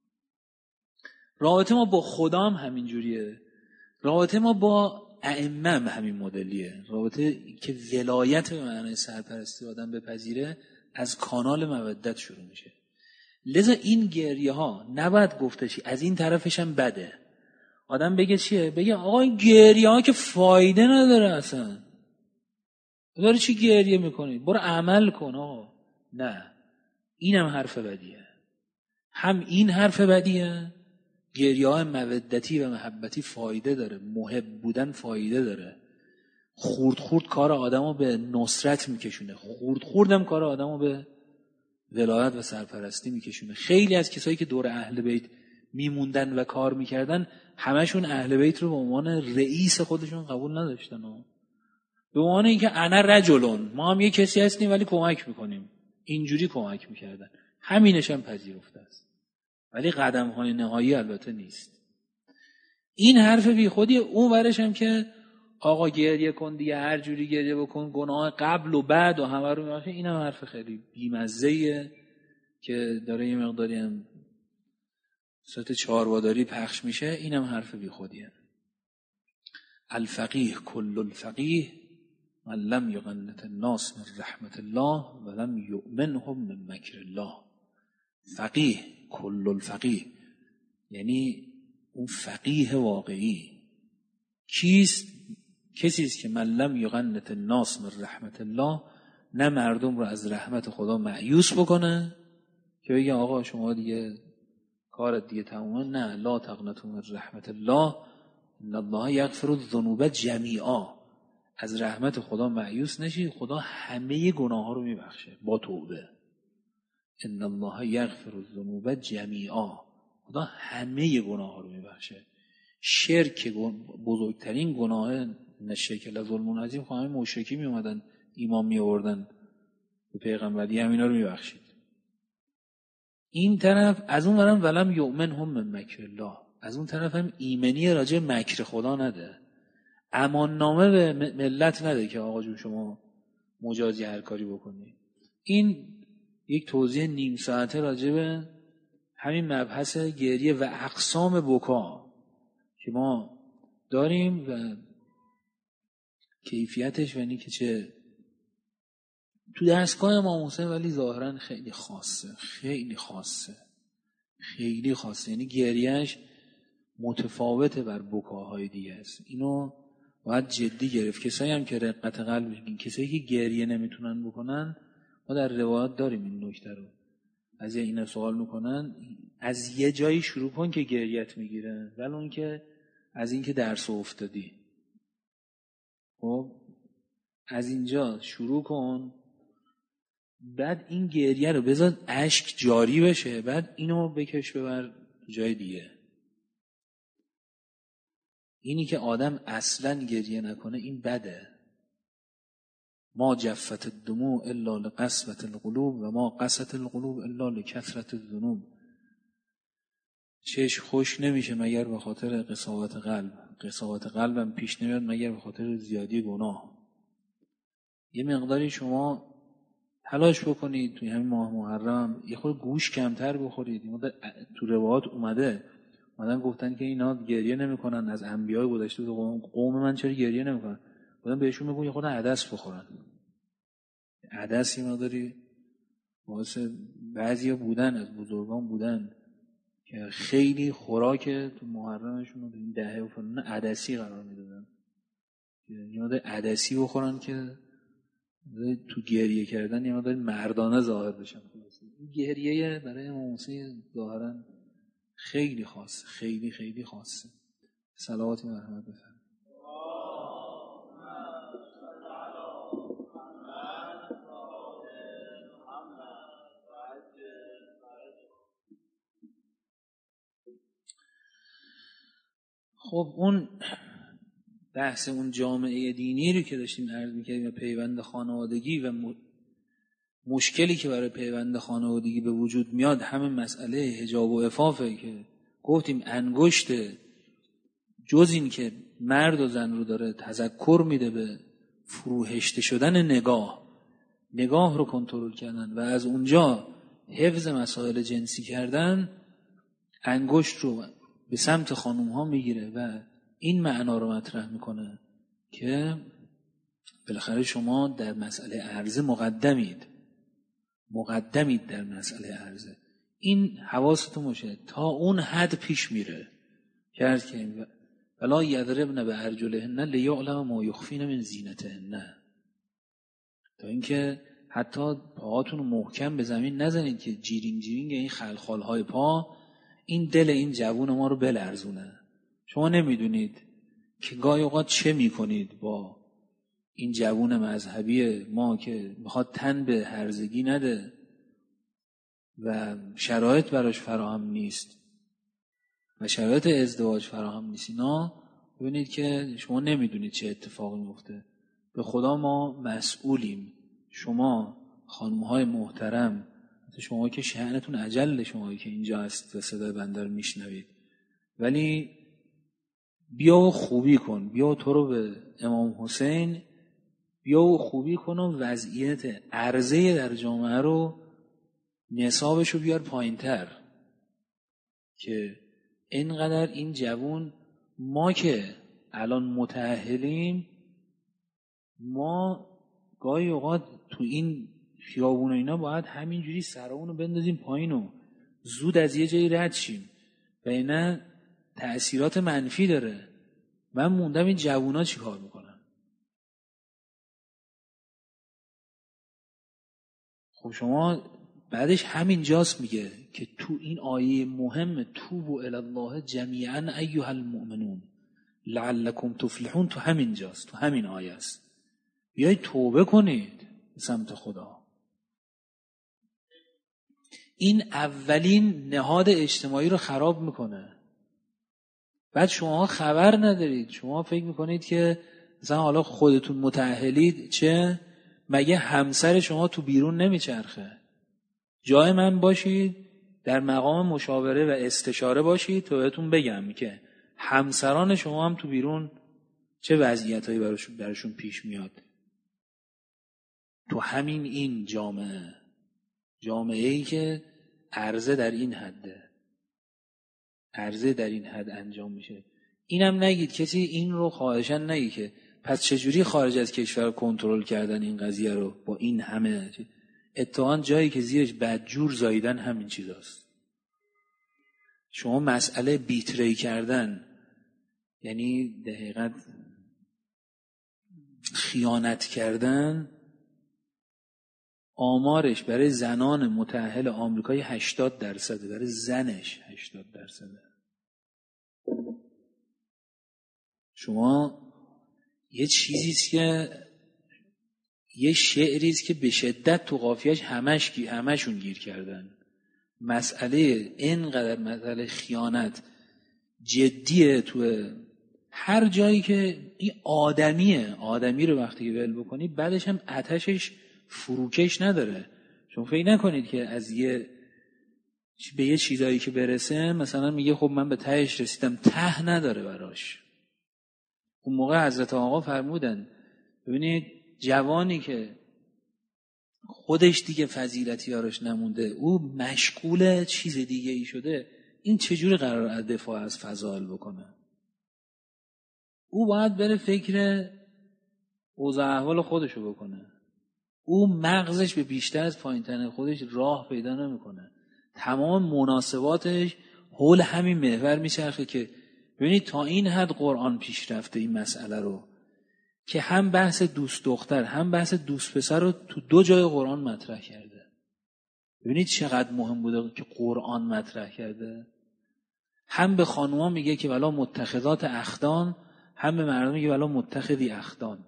رابطه ما با خدا هم همین جوریه، رابطه ما با ائمه هم همین مدلیه. رابطه که ولایت به معنی سرپرستی آدم بپذیره از کانال مودت شروع میشه. لذا این گریه ها نباید گفتشی از این طرفش هم بده. آدم بگه چیه؟ بگه آقا این گریه ها که فایده نداره، اصلا داری چی گریه میکنی؟ برو عمل کن آقا. نه، این هم حرف بدیه. هم این حرف بدیه، گریه های مودتی و محبتی فایده داره، محب بودن فایده داره. خورد خورد کار آدمو به نصرت میکشونه، خورد خوردم کار آدمو به ولایت و سرپرستی میکشونه. خیلی از کسایی که دور اهل بیت میموندن و کار میکردن همشون اهل بیت رو به عنوان رئیس خودشون قبول نداشتن، به عنوان اینکه انا رجلون، ما هم یه کسی هستیم ولی کمک میکنیم، اینجوری کمک میکردن. همینش هم پذیرفته است، ولی قدم های نهایی البته نیست. این حرف بی خودی. اون ورش هم که آقا گریه کن دیگه، هر جوری گریه بکن، گناه قبل و بعد و همه رو میبخشه، این هم حرف خیلی بیمزه‌ایه که داره یه مقداری هم صورت چهارواداری پخش میشه. این هم حرف بی خودیه. الفقیه کل الفقیه من لم یقنط الناس من رحمت الله و لم یؤمنهم من مکر الله. فقیه کل الفقیه یعنی اون فقیه واقعی کیست؟ کسیست که من لم یقنط الناس من رحمت الله، نه مردم رو از رحمت خدا مایوس بکنه که بگه آقا شما دیگه کارت دیگه تمومه. نه، لا تقنطوا من رحمت الله ان الله یغفر الذنوب جمیعا. از رحمت خدا مایوس نشید، خدا همه گناه ها رو میبخشه با توبه. ان الله یغفر الذنوب جمیعا، خدا همه گناه ها رو میبخشه. شرک بزرگترین گناه، نشرک لظلم عظیم، خواهی مشرکی می اومدن ایمان می آوردن به پیغمبری، همینا رو میبخشید. این طرف از اون ورم ولم یؤمنهم من مکر الله، از اون طرف هم ایمنی راجع مکر خدا نده، امان نامه به ملت نده که آقا جون شما مجازی هر کاری بکنی. این یک توضیح نیم ساعته راجع به همین مبحث گریه و اقسام بکا که ما داریم و کیفیتش و اینی که چه تو دستگاه امام حسین ولی ظاهرا خیلی خاصه، خیلی خاصه، خیلی خاصه. یعنی گریهش متفاوته بر بکاهای دیگه است. اینو باید جدی گرفت. کسایی هم که رقت قلب میگن، کسایی که گریه نمیتونن بکنن، ما در روایات داریم این نکته رو. از اینا سوال میکنن از یه جایی شروع کن که گریت میگیره، ولی اون که از این که درس افتادی، خب از اینجا شروع کن، بعد این گریه رو بذار اشک جاری بشه، بعد اینو بکش ببر جای دیگه. اینی که آدم اصلا گریه نکنه این بده. ما جفت الدموع الا لقسوة القلوب و ما قست القلوب الا لکثرة الذنوب. چشم خوش نمیشه مگر به خاطر قساوت قلب، قساوت قلبم پیش نمیاد مگر به خاطر زیادی گناه. یه مقداری شما تلاش بکنید توی همین ماه محرم یه خود گوش کمتر بخورید. تو روایات اومده اومدن گفتن که اینا گریه نمیکنن، از انبیای گذشته قوم, قوم من چرا گریه نمیکنن؟ بودن بهشون میگن یه خود عدس بخورن. عدس یه مقداری واسه بعضیا بودن، از بزرگان بودن که خیلی خوراک تو محرمشون رو این دهه و فلان عدسی قرار میدادن، یه مقدار عدسی بخورن که تو گریه کردن یه مقدار مردانه ظاهر بشن. گریه برای امام حسین ظاهرا خیلی خاصه، خیلی خیلی خاصه. صلوات و رحمت بفرمایید. خب اون بحث اون جامعه دینی رو که داشتیم عرض می‌کردیم و پیوند خانوادگی و م... مشکلی که برای پیوند خانوادگی به وجود میاد همین مسئله حجاب و عفافه که گفتیم انگشت جز این که مرد و زن رو داره تذکر میده به فروهشته شدن نگاه نگاه رو کنترل کردن و از اونجا حفظ مسائل جنسی کردن، انگشت رو به سمت خانوم ها میگیره و این معنا رو مطرح میکنه که بالاخره شما در مسئله عرضه مقدمید مقدمید در مسئله عرضه. این حواستون باشه تا اون حد پیش میره که که ولا یضربن بارجلهن لیعلم ما یخفین من زینتهن، تا اینکه حتی پاهاتون رو محکم به زمین نزنید که جیرینگ جیرینگ این خلخالهای پا این دل این جوون ما رو بلرزونه. شما نمیدونید که گاهی اوقات چه میکنید با این جوون مذهبی ما که میخواد تن به هرزگی نده و شرایط براش فراهم نیست و شرایط ازدواج فراهم نیست. اینا ببینید که شما نمیدونید چه اتفاقی میفته. به خدا ما مسئولیم. شما خانم‌های محترم، شما که شأنتون اجل، شما که اینجا هستید و صدای بنده رو میشنوید، ولی بیا و خوبی کن، بیا تو رو به امام حسین بیا و خوبی کن و وضعیت عرضه در جامعه رو نصابش رو بیار پایین تر که اینقدر این جوون ما که الان متأهلیم، ما گاهی اوقات تو این خیابون و اینا باید همینجوری سرمون رو بندازیم پایین و زود از یه جایی رد شیم و اینا تأثیرات منفی داره. من موندم این جوونا چی کار میکنن. خب شما بعدش همین جاست میگه که تو این آیه مهم توبوا الی الله جمیعا ایها المؤمنون لعلکم تفلحون، تو همین جاست، تو همین آیه است. بیایید توبه کنید به سمت خدا. این اولین نهاد اجتماعی رو خراب میکنه. بعد شما خبر ندارید، شما فکر میکنید که مثلا حالا خودتون متأهلید، چه مگه همسر شما تو بیرون نمیچرخه؟ جای من باشید، در مقام مشاوره و استشاره باشید تا بهتون بگم که همسران شما هم تو بیرون چه وضعیتایی براشون براشون پیش میاد. تو همین این جامعه جامعه‌ای که عرضه در این حده، عرضه در این حد انجام میشه. اینم نگید کسی این رو خواهشاً نگید که پس چجوری خارج از کشور کنترل کردن این قضیه رو با این همه اتهام، جایی که زیرش بدجور زاییدن همین چیزاست. شما مسئله بیتری کردن یعنی در حقیقت خیانت کردن، آمارش برای زنان متأهل آمریکایی هشتاد درصده، برای زنش هشتاد درصده. شما یه چیزیست که یه شعریست که به شدت تو قافیه‌اش همش کی همشون گیر کردن. مسئله اینقدر مسئله خیانت جدیه تو هر جایی که این آدمیه، آدمی رو وقتی ول بکنی بعدش هم آتشش فروکش نداره. شما فکر نکنید که از یه به یه چیزایی که برسه مثلا میگه خب من به تهش رسیدم، ته نداره براش. اون موقع حضرت آقا فرمودن ببینید جوانی که خودش دیگه فضیلتی یارش نمونده، او مشغول چیز دیگه ای شده، این چجوری قرار دفاع از فضائل بکنه؟ او باید بره فکر اوضاع احوال خودشو بکنه. او مغزش به بیشتر از پایین‌ترین خودش راه پیدا نمیکنه. تمام مناسباتش حول همین محور میچرخه که ببینید تا این حد قرآن پیش رفته این مسئله رو که هم بحث دوست دختر هم بحث دوست پسر رو تو دو جای قرآن مطرح کرده. ببینید چقدر مهم بوده که قرآن مطرح کرده. هم به خانوما میگه که ولا متخذات اخدان، هم به مردم میگه ولا متخذی اخدان،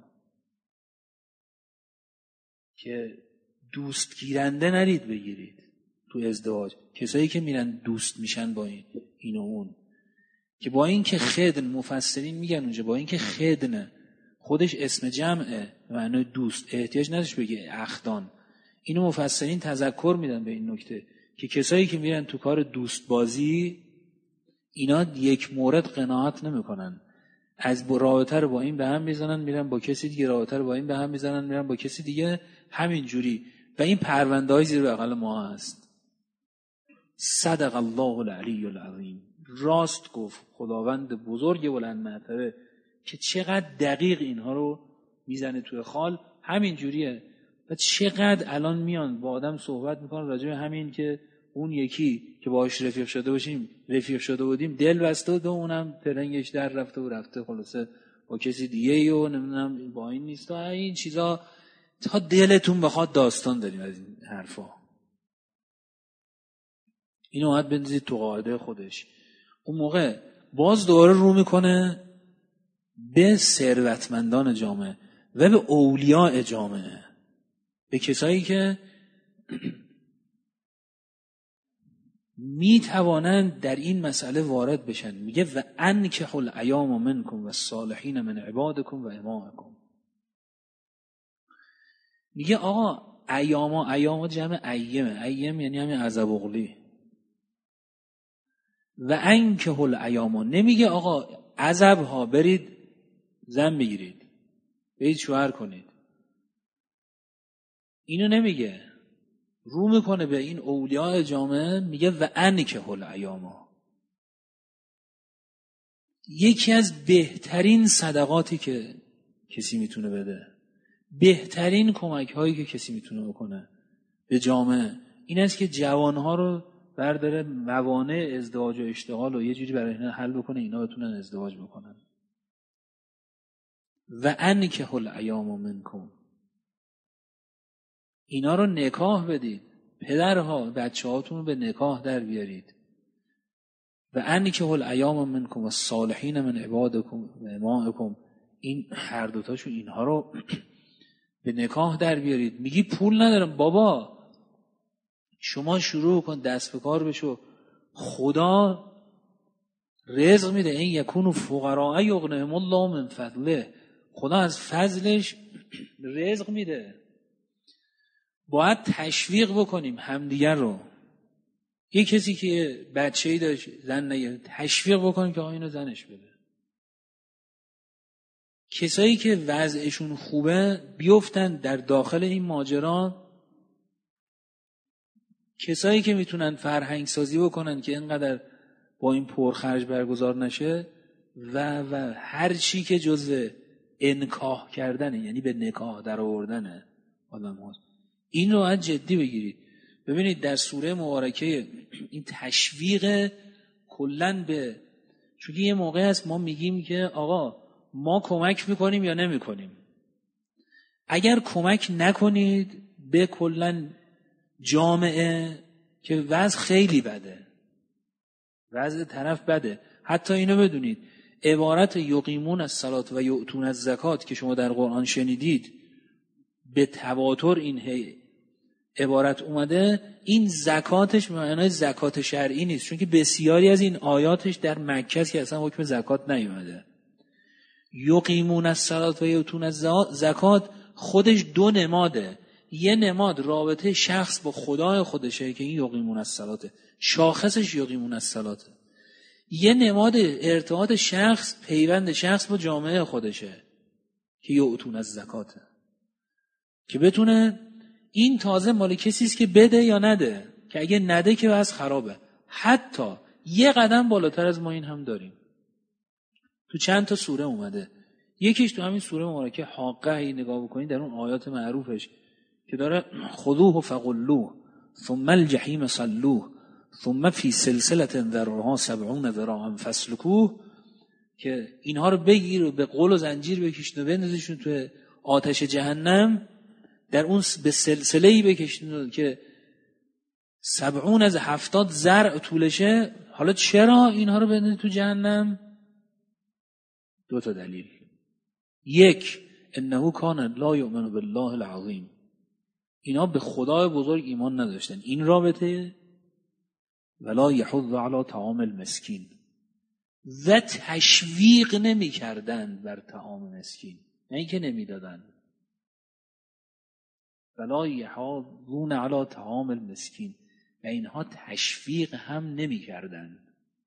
که دوست گیرنده نرید بگیرید تو ازدواج. کسایی که میرن دوست میشن با این این و اون، که با این که خدن مفسرین میگن اونجا با این که خدن خودش اسم جمعه معنای دوست، احتیاج نداشت بگه اخدان. اینو مفسرین تذکر میدن به این نکته که کسایی که میرن تو کار دوست بازی اینا یک مورد قناعت نمیکنن، از رابطه رو با این به هم میزنن میرن با کسی دیگه، رابطه رو با این به هم میزنن میرن با کسی دیگه، همین جوری. و این پرونده‌های زیر بغل ما هست. صدق الله العلی العظیم. راست گفت خداوند بزرگ بلند مرتبه که چقدر دقیق اینها رو میزنه توی خال. همین جوریه. و چقدر الان میان با آدم صحبت میکنن راجع به همین که اون یکی که باهاش رفیق شده باشیم رفیق شده بودیم دل بسته و اونم ترنگش در رفته و رفته خلاصه با کسی دیگه و نمیدونم با این نیست و این چیزا، تا دلتون بخواد داستان داریم از این حرفا. اینو باید بندازید تو قاعده خودش. اون موقع باز دوباره رو میکنه به ثروتمندان جامعه و به اولیاء جامعه، به کسایی که می توانند در این مسئله وارد بشن. میگه و انکحوا الایام منکم و الصالحین من عبادکم و امائکم. میگه آقا ایاما، ایاما جمع ایمه، ایم یعنی همین عزب اغلی. و انکحوا الایاما نمیگه آقا عزب ها برید زن بگیرید برید شوهر کنید، اینو نمیگه. رو میکنه به این اولیاء جامعه میگه و انکحوا الایاما. یکی از بهترین صدقاتی که کسی میتونه بده، بهترین کمک هایی که کسی میتونه بکنه به جامعه این است که جوانها رو برداره موانع ازدواج و اشتغال و یه جوری برای اینا حل بکنه اینا بتونن ازدواج بکنن. و انکحوا الایام منکم، اینا رو نکاح بدید، پدرها بچه هاتون رو به نکاح در بیارید. و انکحوا الایام منکم و الصالحین من عبادکم و امائکم، این هر دوتاشو اینها رو به نکاح در بیارید. میگی پول ندارم بابا، شما شروع کن دست به کار بشو، خدا رزق میده. این یکونوا فقراء یغنیهم الله من فضله، خدا از فضلش رزق میده. باید تشویق بکنیم همدیگر رو. یه کسی که بچه‌ای داشت زن نگه تشویق بکنیم که آقا اینو زنش بده. کسایی که وضعشون خوبه بیفتن در داخل این ماجرا، کسایی که میتونن فرهنگ سازی بکنن که اینقدر با این پرخرج برگزار نشه و و هر چی که جزء انکاح کردنه، یعنی به نکاح در آوردنه آدم هاست. این رو باید جدی بگیرید. ببینید در سوره مبارکه این تشویق کلن به، چون یه موقع هست ما میگیم که آقا ما کمک میکنیم یا نمیکنیم. اگر کمک نکنید به کلن جامعه که وضع خیلی بده، وضع طرف بده. حتی اینو بدونید عبارت یقیمون الصلاة و یؤتون الزکات که شما در قرآن شنیدید به تواتر این هی عبارت اومده، این زکاتش به معنای زکات شرعی نیست، چون که بسیاری از این آیاتش در مکه است که اصلا حکم زکات نیومده. یقیمون الصلاة و یؤتون الزکات خودش دو نماده. یه نماد رابطه شخص با خدای خودشه که این یقیمون الصلاة، شاخصش یقیمون الصلاة. یه نماد ارتباط شخص، پیوند شخص با جامعه خودشه که یؤتون الزکات، که بتونه این تازه مال کسی است که بده یا نده، که اگه نده که بس خرابه. حتی یه قدم بالاتر از ما این هم داریم. تو چند تا سوره اومده، یکیش تو همین سوره مبارکه حاقه، این نگاه بکنید در اون آیات معروفش که داره خذوه فغلوه ثم الجحیم صلوه ثم فی سلسله ذرعها سبعون ذراعا فاسلکوه، که اینها رو بگیر و به قول و زنجیر بکشین و بندازیشون تو آتش جهنم، در اون به سلسله‌ای بکشین که سبعون از هفتاد زرع طولشه. حالا چرا اینها رو بندازید تو جهنم؟ دو تا دلیل. یک، انه کان لا یؤمن بالله العظیم، اینا به خدای بزرگ ایمان نداشتن. این رابطه ولا یحض علی طعام المسکین، و تشویق نمی کردند بر طعام مسکین، نه اینکه نمی دادند. ولا یحاضون علی طعام المسکین، و اینها تشویق هم نمی کردند.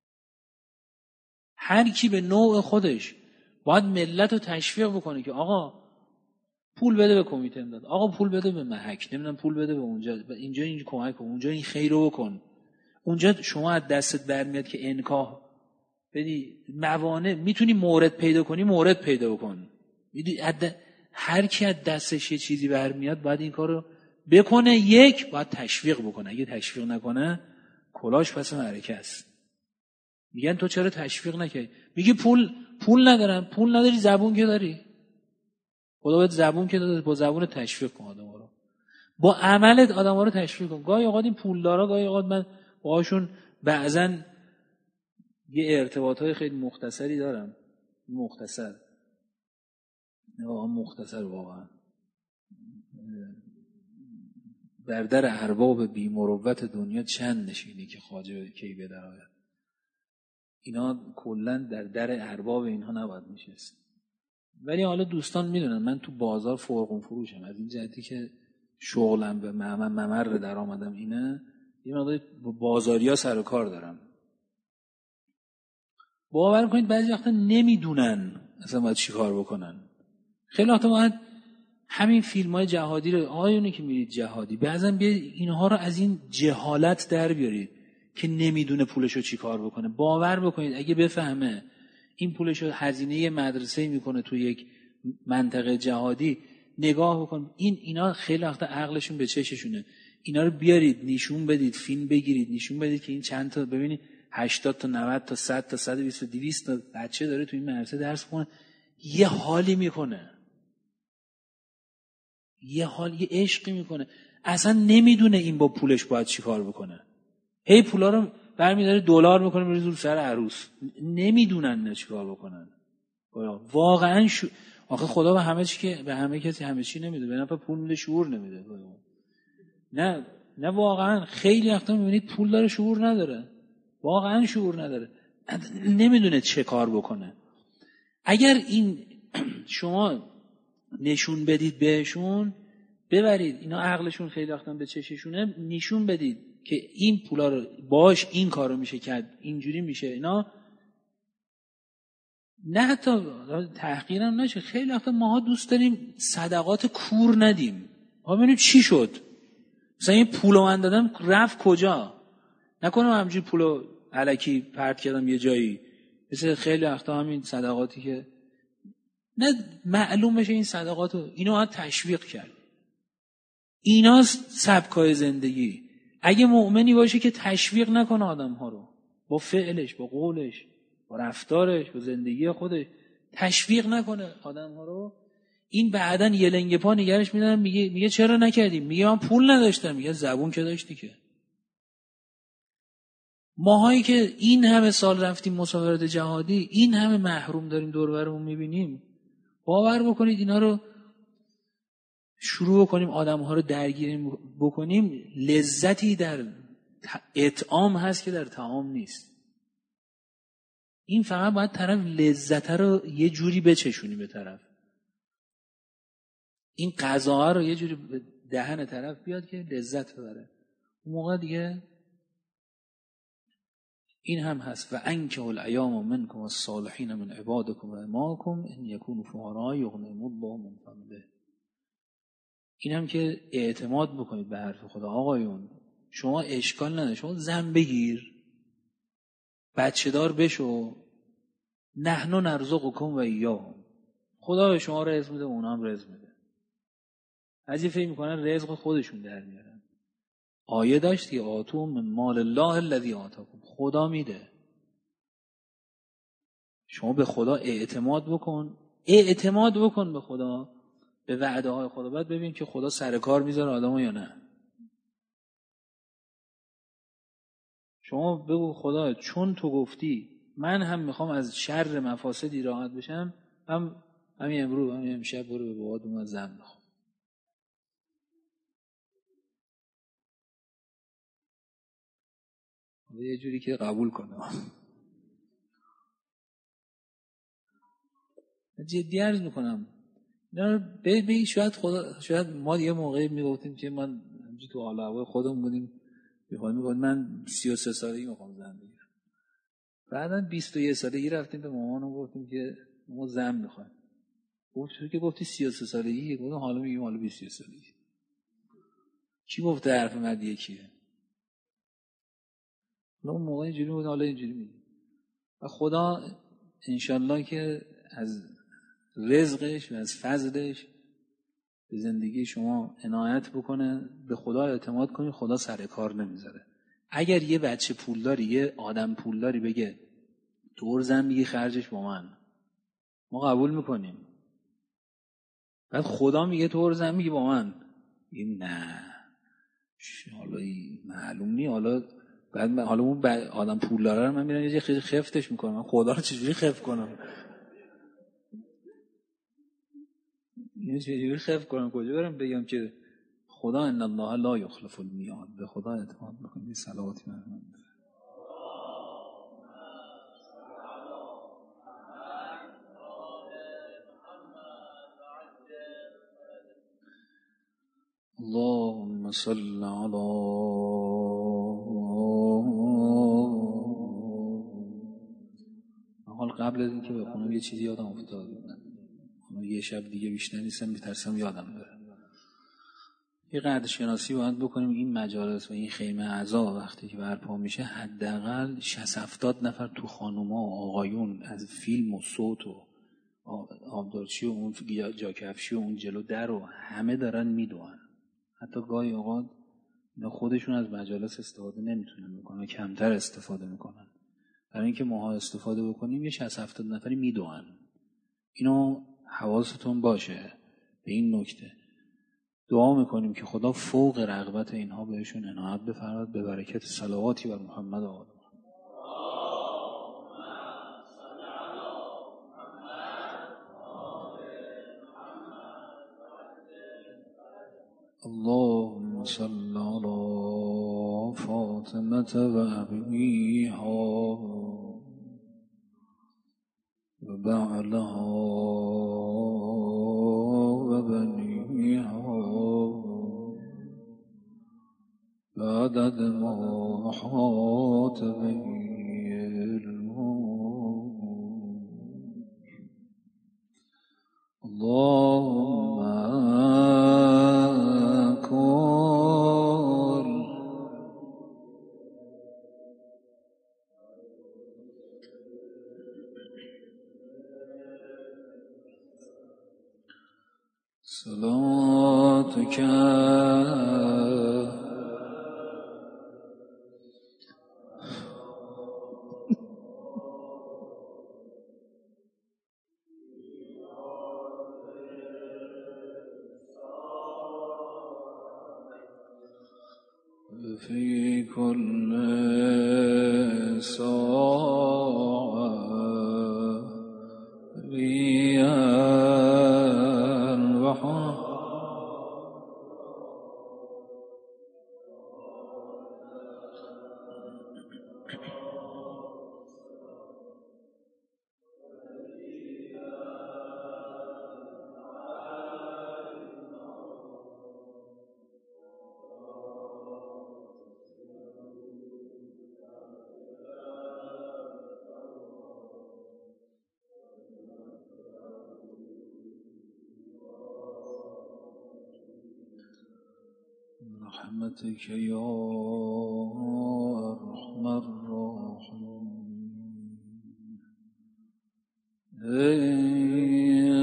هر کی به نوع خودش باید ملت رو تشویق بکنه که آقا پول بده به کمیته امداد، آقا پول بده به محک، نمیدونم پول بده به اونجا، اینجا این کمک کن، اونجا این خیر رو بکن. اونجا شما از دستت برمیاد که انکاه بدی، موانع میتونی مورد پیدا کنی، مورد پیدا بکن. هر کی از دستش یه چیزی برمیاد باید این کارو بکنه. یک، باید تشویق بکنه. اگه تشویق نکنه کلاش پس معرکه است. میگن تو چرا تشویق نکردی؟ میگی پول پول ندارم. پول نداری، زبون که داری. خدا بهت زبون که داده، با زبون تشویق کن آدم‌ها رو، با عملت آدم‌ها رو تشویق کن. گاهی اوقات این پولدارا، گاهی اوقات من باهاشون بعضن یه ارتباطات خیلی مختصری دارم. مختصر واقعا مختصر واقعا در در ارباب بی مروت دنیا چند نشینی که خواجه کی به در آید. اینا کلا در در ارباب اینها نباید نشست. ولی حالا دوستان میدونن من تو بازار فرقون فروشم، از این جهتی که شغلم به ممر در آمدم اینه، یه مقدار بازاریا سر و کار دارم. باور کنید بعضی وقتا نمیدونن اصلا باید چی کار بکنن. خیلی وقتا باید همین فیلم های جهادی رو، آقایونی که میرید جهادی، بعضا بیاید اینها رو از این جهالت در بیارید که نمیدونه پولشو چی کار بکنه. باور بکنید اگه بفهمه این پولشو هزینه مدرسه میکنه تو یک منطقه جهادی، نگاه بکن این اینا خیلی وقتا عقلشون به چششونه. اینا رو بیارید نشون بدید، فیلم بگیرید نشون بدید که این چند تا، ببینید هشتاد تا نود تا صد تا صد و بیست تا دویست تا بچه داره تو این مدرسه درس میخونه، یه حالی میکنه، یه حال، یه عشقی میکنه، اصلا نمیدونه این با پولش باید چی کار بکنه. هی پولا رو برمی‌داره دلار میکنه میریزه رو سر عروس، نمیدونن نه چی کار بکنن. واقعا شو... آخه خدا به همه چی که به همه کسی همه چی نمیده، به نفع پول میده شعور نمیده. نه نه واقعا خیلی وقتا میبینید پول داره شعور نداره، واقعا شعور نداره، نمیدونه چه کار بکنه. اگر این شما نشون بدید بهشون، ببرید اینا عقلشون خیلی وقتا به چششونه، نشون بدید که این پولا رو باش این کارو میشه کرد، اینجوری میشه، اینا نه حتی تحقیرم نشه. خیلی وقتا ماها دوست داریم صدقات کور ندیم. ها ببینیم چی شد، مثلا این پولو من دادم رفت کجا، نکنم همجوری پولو الکی پرت کردم یه جایی. مثل خیلی وقتا همین صدقاتی که نه معلوم بشه این صدقاتو، اینو باید تشویق کرد. اینا سبکای زندگی. اگه مؤمنی باشه که تشویق نکنه آدم ها رو، با فعلش، با قولش، با رفتارش، با زندگی خودش تشویق نکنه آدم ها رو، این بعدن یه لنگ پا نگرش میدن، میگه میگه چرا نکردیم؟ میگه من پول نداشتم. میگه زبون که داشتی که. ماهایی که این همه سال رفتیم مسافرت جهادی، این همه محروم داریم دور و برمون میبینیم، باور بکنید اینا رو شروع بکنیم آدم‌ها رو درگیر بکنیم، لذتی در اطعام هست که در طعام نیست. این فقط باید طرف لذت رو یه جوری بچشونی به طرف، این غذا رو یه جوری به دهن طرف بیاد که لذت ببره. اون موقع دیگه این هم هست. و انکحوا الایام منکم والصالحین من عبادکم و اماکم ان یکونوا فقراء یغنیهم الله من فضله. این هم که اعتماد بکنید به حرف خدا. آقایون شما اشکال نداره، شما زن بگیر، بچه دار بشو، نحن نرزقکم و ایاهم، خدا به شما رزق میده، اونا هم رزق میده. از این فکر میکنن رزق خودشون در میارن. آیه داشت که آتوا من مال الله الذی آتاکم، خدا میده. شما به خدا اعتماد بکن، اعتماد بکن به خدا، به وعده های خدا. بعد ببین که خدا سر کار میذاره آدمو یا نه. شما بگو خدا چون تو گفتی من هم میخوام از شر مفاسدی راحت بشم، هم همین امروز همین امشب برو به بابات اومد زن بخوام. یه جوری که قبول کنه. جدی عرض میکنم به به شاید خدا، شاید ما یه موقعی میگفتیم که من تو حال هوای خودمون بودیم میخوام میگم من سی و سه سالگی میخوام زن بگیرم. بعداً بیست و یک سالگی رفتیم به مامانم گفتیم که ما زن میخوایم. گفت تو که گفتی سی و سه سالگی، گفتم حالا میگیم حالا بیست و یک سالگی. کی گفته حرف مرد یکیه؟ حالا اون موقع اینجوری بود، حالا اینجوری میگه. و خدا انشالله که از رزقش و از فضلش به زندگی شما عنایت بکنه. به خدا اعتماد کنید، خدا سر کار نمیذاره. اگر یه بچه پولداری، یه آدم پولداری بگه تو زن میگی خرجش با من، ما قبول میکنیم. بعد خدا میگه تو زن میگی با من، این نه حالا معلوم نی. حالا بعد من حالا اون آدم پولداره رو من میرم یه خیلی خفتش میکنم، من خدا رو چجوری خفت کنم؟ یه چجوری خفت کنم؟ کجا برم بگم که خدا ان الله لا یخلف المیعاد؟ به خدا اعتماد بکنید. صلواتی بر من. اللهم صل علی حال. قبل از اینکه بخونم یه چیزی یادم افتاد. من یه شب دیگه بیشتر نیستم، میترسم یادم بره. یه قدر شناسی باید بکنیم. این مجالس و این خیمه اعضا وقتی که برپا میشه حداقل شصت هفتاد نفر تو خانوما و آقایون از فیلم و صوت و آبدارچی و اون جاکفشی و اون جلو در و همه دارن میدوئن. حتی گاهی اوقات اینا خودشون از مجالس استفاده نمیتونن بکنن، کمتر استفاده میکنن. برای اینکه ماها استفاده بکنیم یه شصت هفتاد نفری میدوئن. اینو حواستون باشه به این نکته. دعا میکنیم که خدا فوق رغبت اینها بهشون عنایت بفرماید به برکت صلواتی بر محمد و آل محمد. اللهم صل على فاطمة و ابیها و بعلها و بنیها بعدد ما حاط به اللهم کن صلاتک فی کل ساعة ریان و رحمتك یا ارحم الراحمین.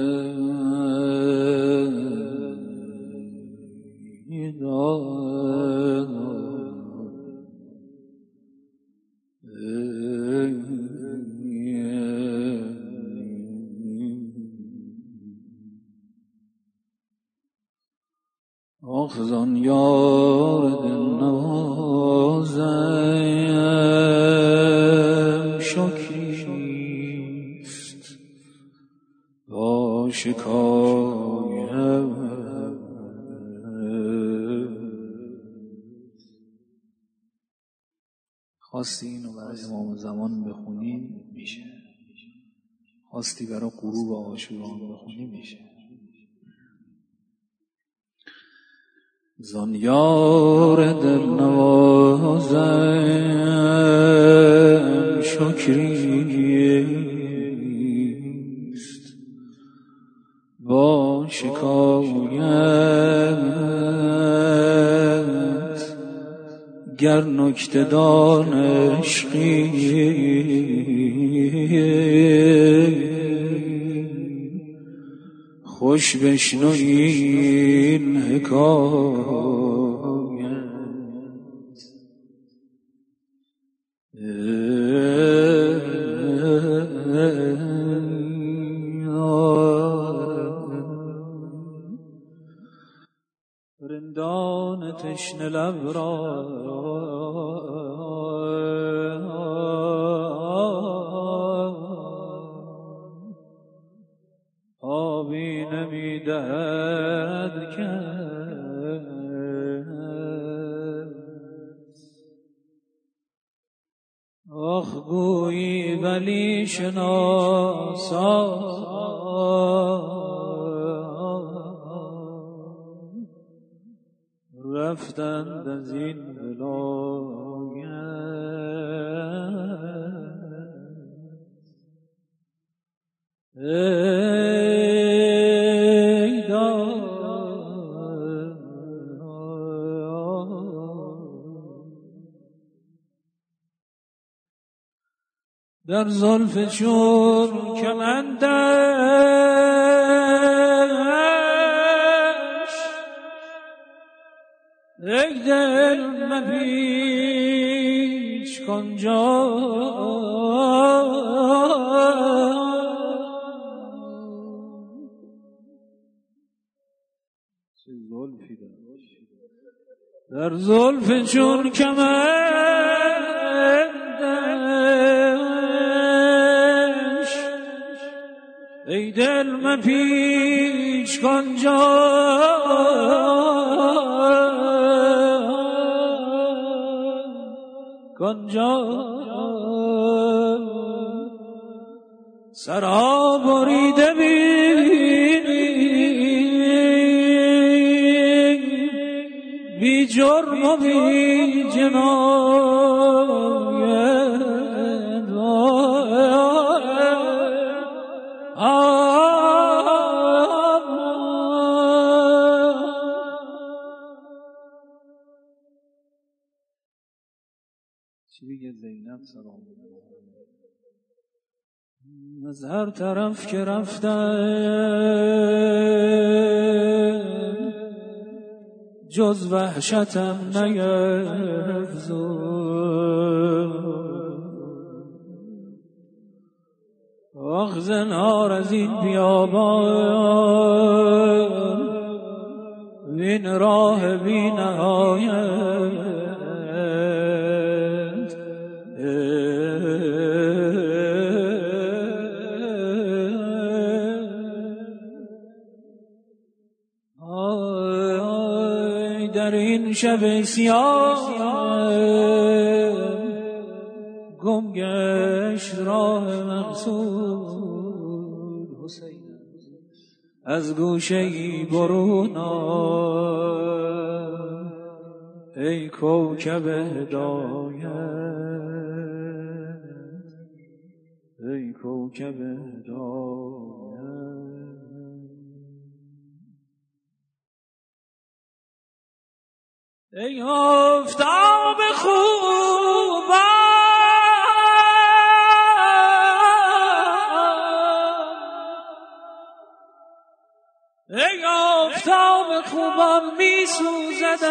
آخذان یار دلنازم شکریست با شکایم. خواستی اینو برای امام زمان بخونیم میشه. خواستی برای غروب عاشوران بخونی میشه. زان یار دل نوازم شکریست با شکایت گر نکته دان عشقی خوش بشنو این حکایت. رندان تشنه لب را آبی نمیدهد کس، آخ گویی ولی شناسا رفتند از این ولایت. ای دار در زلف چون کمندش، ای دل مپیچ کن جا، در زلف چون کمندش، ای دل مپیچ کن جا، کن جا سرها بریده بینی بی جرم و بی جنایت. چی بگه زینب سلام از هر طرف که رفتن جز وحشتم نیفزود. آخ زنهار از این بیابان وین راه بی نهایت، در این شب سیاه گم گشت راه مقصود. حسین از گوشه‌ای برون آی ای کوکب هدایت، ای کوکب هدایت. ای آفتاب خوبان، ای آفتاب خوبان می سوزد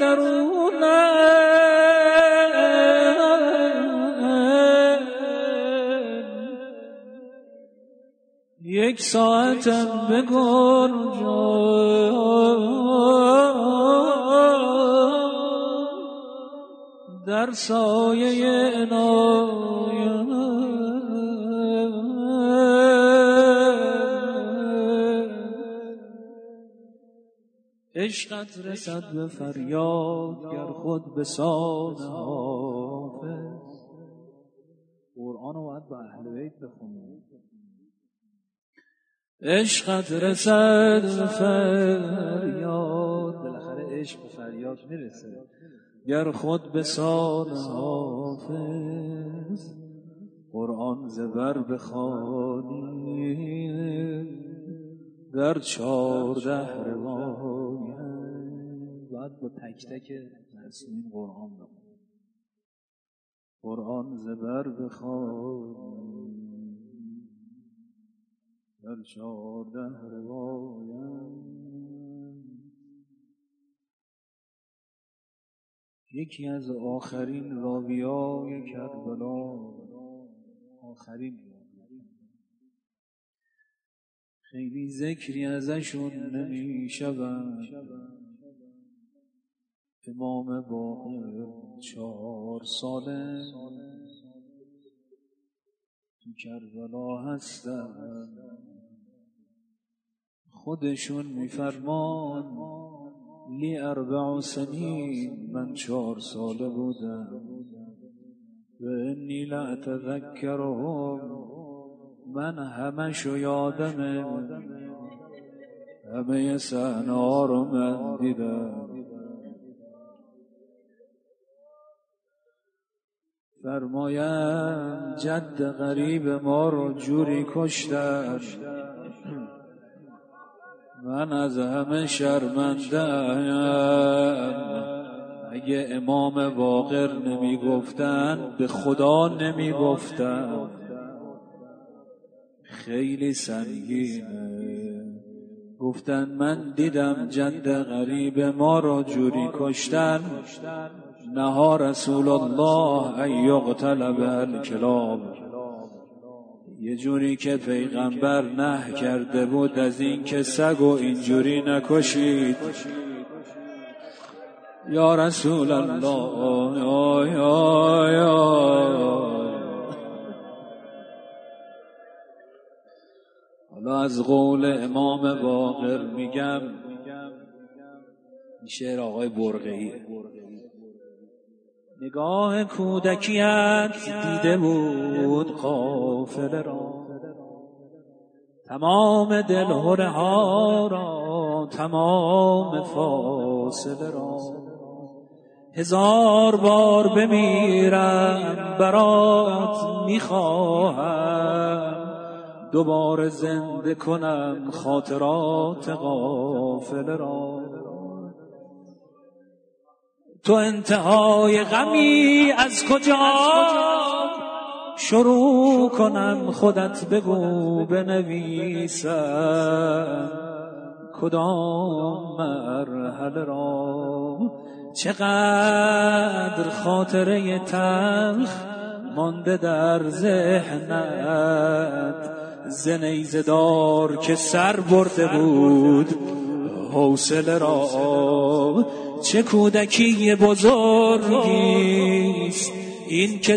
اندرونم، یک ساعتم بگنجان در سایه عنایت. عشقت رسد به فریاد گر خود به سان حافظ. قرآن رو باید با اهل بیت بخونیم. عشقت رسد فریاد، بالاخره عشق به فریاد میرسه. گر خود به سان حافظ قرآن زبر بخوانی، در چارده روایت باید با تک تک معصومین قرآن بخوانی، قرآن زبر بخوانی، در چارده روایت. یکی از آخرین راویای کربلا، آخرین خیلی ذکری ازشون نمی شود، امام باقر چهار ساله تو کربلا هستن. خودشون میفرمان لی اربع سنین، من چهار ساله بودم، و انی لاتذکرهم، من همشو یادمه، همه صحنه ها رو من دیدم. فرمایم جد غریب ما رو جوری کشتن، من از همه شرمنده‌ام. اگه امام باقر نمی گفتن به خدا نمی گفتن. خیلی سنگینه. گفتن من دیدم جد غریب ما رو جوری کشتن، نها رسول الله ان یقتل به الکلاب، یه جوری که پیغمبر نه کرده بود از این که سگو اینجوری نکشید. یا رسول الله یا یا یا. حالا از قول امام باقر میگم، این شعر آقای برقعیه. نگاه کودکیت دیده بود قافله را، تمام دلهره ها را، تمام فاصله را. هزار بار بمیرم برات میخواهم، دوباره زنده کنم خاطرات قافله را. تو انتهای غمی از کجا شروع کنم، خودت بگو بنویسم کدام مرحله را. چقدر خاطره تلخ مانده در ذهنت، ز نیزه دار که سر برده بود حوصله را. چه کودکی بزرگیست این که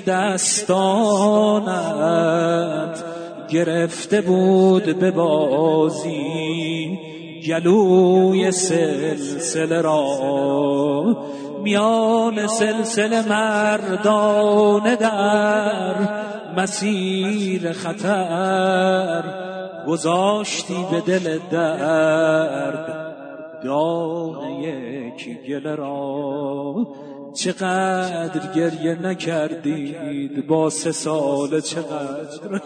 دستانت گرفته بود به بازی گلوی سلسله را. میان سلسله مردانه در مسیر خطر، گذاشتی به دل درد داغ یک گله را. چقدر گریه نکردید با سه سال، چقدر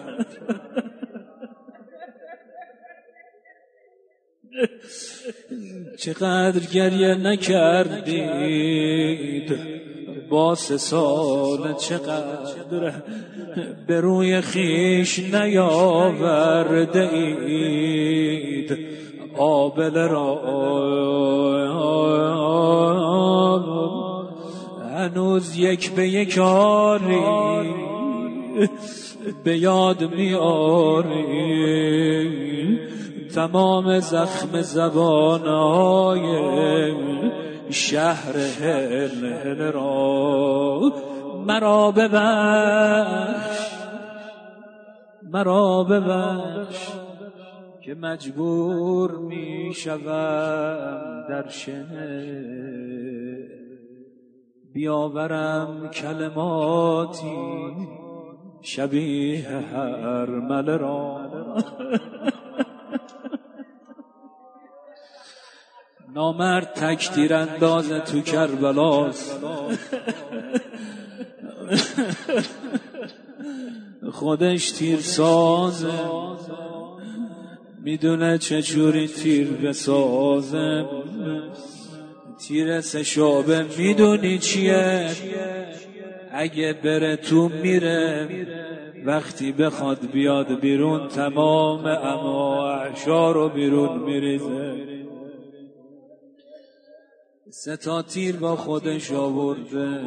چقدر گریه نکردید با سه سال، چقدر به روی خیش نیاورده اید آبله را. هنوز یک به یک آری به یاد میاری تمام زخم زبانهای شهر هل هل را. مرا ببخش مرا ببخش که مجبور می شوم در شعر بیاورم کلماتی شبیه هرمله را. نامرد تک تیر انداز تو کربلاست، خودش تیر سازه، میدونه چجوری تیر بسازه. تیر سه شعبه میدونی چیه؟ اگه بره تو میره، وقتی بخواد بیاد بیرون تمام اماعشا رو بیرون میریزه. سه تا تیر با خودش آورده،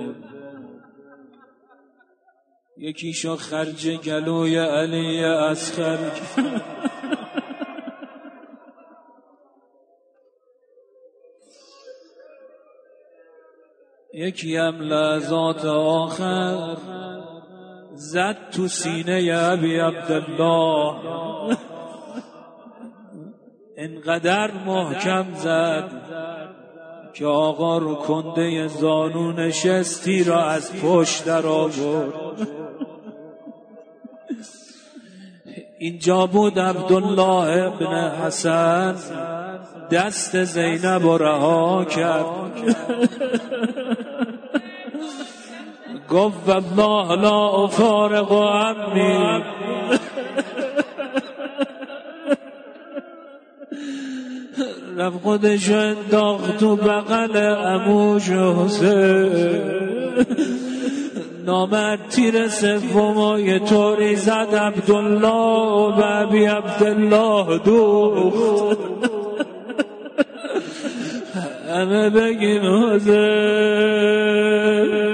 یکیشو خرج گلوی علی اصغر، یکی هم لحظات آخر زد تو سینه ابی عبدالله، انقدر محکم زد که آقا رو کنده زانو نشستی را از پشت در آورد. اینجا بود عبدالله ابن حسن دست زینب رو رها کرد، گفت والله لا افارق عمی، رفت خودش انداخت تو بغل عموش حسین. نامرد تیر سوم یه طوری زد عبدالله و به ابی عبدالله دوخت. همه بگین حسین.